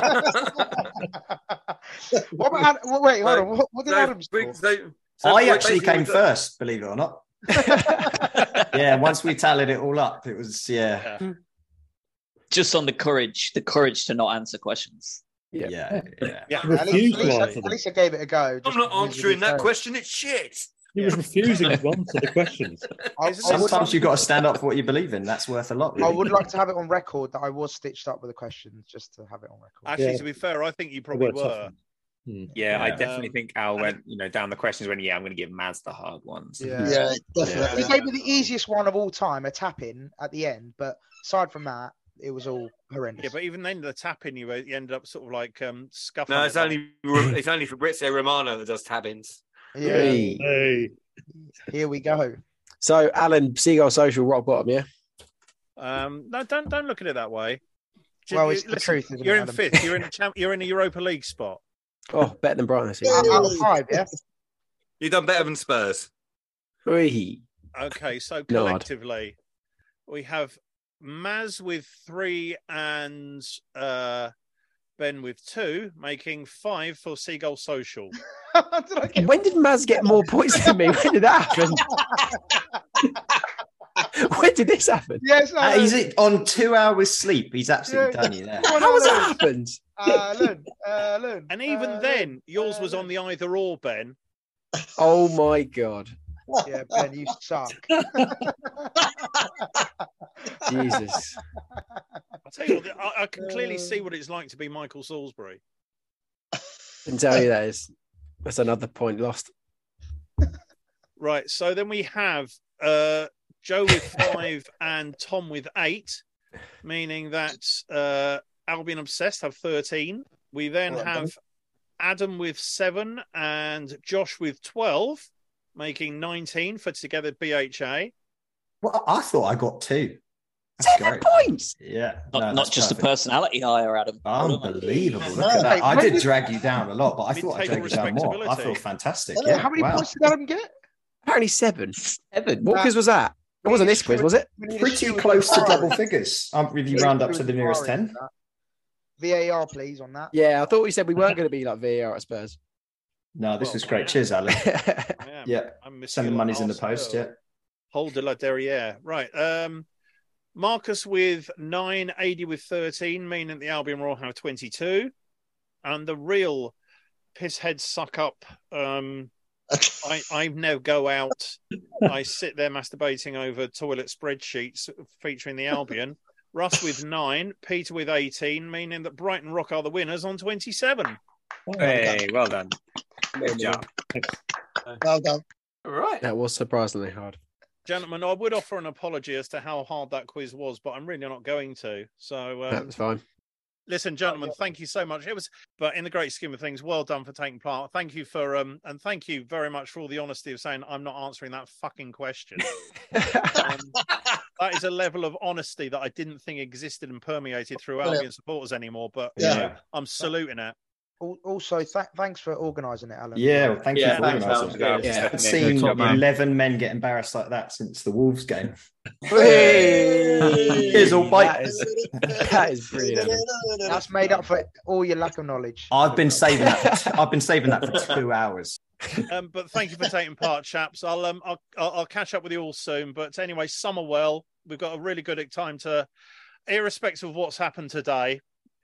What about, wait, hold on. What did Adam score? I actually came first, believe it or not. Yeah, once we tallied it all up, it was Just on the courage to not answer questions. yeah. At least I gave it a go. I'm not answering that question. It's shit. He was refusing to answer the questions. Sometimes you've got to stand up for what you believe in. That's worth a lot. Really. I would like to have it on record that I was stitched up with the questions, just to have it on record. Actually, to be fair, I think you probably were. Yeah, I definitely think Al went, down the questions when, I'm going to give Maz the hard ones. Yeah, definitely. He gave me the easiest one of all time, a tap in at the end. But aside from that, it was all horrendous. Yeah, but even then, the tap in, you ended up sort of like scuffing. No, it's only Fabrizio Romano that does tab-ins. Yeah. Hey. Here we go. so Alan, Seagull Social, rock bottom, yeah. No, don't look at it that way. Well, it's the truth, isn't You're it, in Adam? fifth. You're in the Europa League spot. Oh, better than Brighton. I see. Out of 5, yeah. You've done better than Spurs. Oi. Okay, so Nod. collectively, we have Maz with 3 and Ben with 2, making 5 for Seagull Social. When did Maz get more points than me? When did that happen? When did this happen? Yes, He's on 2 hours sleep. He's absolutely done you there. How has that happened? And even then, yours was on the either or, Ben. Oh my god. Yeah, Ben, you suck. Jesus. I'll tell you what, I can clearly see what it's like to be Michael Salisbury. Didn't tell you that is. That's another point lost. Right, so then we have Joe with 5 and Tom with 8, meaning that Albion Obsessed have 13. We then have Adam with 7 and Josh with 12, making 19 for Together BHA. Well, I thought I got 2. 7 points. Yeah. Not just a personality hire, Adam. Unbelievable. Look at that. I did drag you down a lot, but I thought I dragged you down more. I feel fantastic. Yeah. How many Wow. points did Adam get? Apparently 7. What quiz was that? It wasn't this quiz, was it? Pretty close to double figures. If you round up to the nearest 10. VAR, please, on that. Yeah, I thought we said we weren't going to be like VAR at Spurs. No, this was great. Cheers, Alan. Yeah. Send the monies in the post, yeah. Hold de la derrière. Right. Marcus with 9, AD with 13, meaning the Albion Royal have 22. And the real pisshead suck up. I now go out. I sit there masturbating over toilet spreadsheets featuring the Albion. Russ with 9, Peter with 18, meaning that Brighton Rock are the winners on 27. Hey, well done. Good job. Well done. All right. That was surprisingly hard. Gentlemen, I would offer an apology as to how hard that quiz was, but I'm really not going to. So That was fine. Listen, gentlemen, thank you so much. But in the great scheme of things, well done for taking part. Thank you for and thank you very much for all the honesty of saying I'm not answering that fucking question. That is a level of honesty that I didn't think existed and permeated through Albion supporters anymore. But I'm saluting it. Also, thanks for organising it, Alan. Yeah, well, thank you for thanks, organising Alan. it. Yeah, I haven't seen 11 men get embarrassed like that since the Wolves game. Here's all bite. That is brilliant. That's made up for all your lack of knowledge. I've been saving that for 2 hours. But thank you for taking part, chaps. I'll catch up with you all soon. But anyway, summer well. We've got a really good time to, irrespective of what's happened today.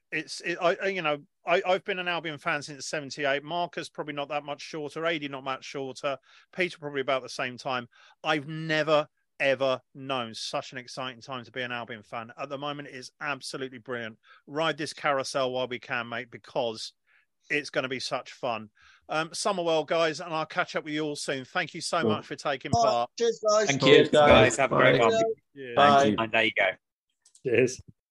I've been an Albion fan since '78. Marcus probably not that much shorter. AD not much shorter. Peter probably about the same time. I've never ever known such an exciting time to be an Albion fan. At the moment, it is absolutely brilliant. Ride this carousel while we can, mate, because it's going to be such fun. Summer well, guys, and I'll catch up with you all soon. Thank you so much for taking part. Cheers, guys. Thank you, guys. Have a great one. Yeah. Bye. And there you go. Cheers.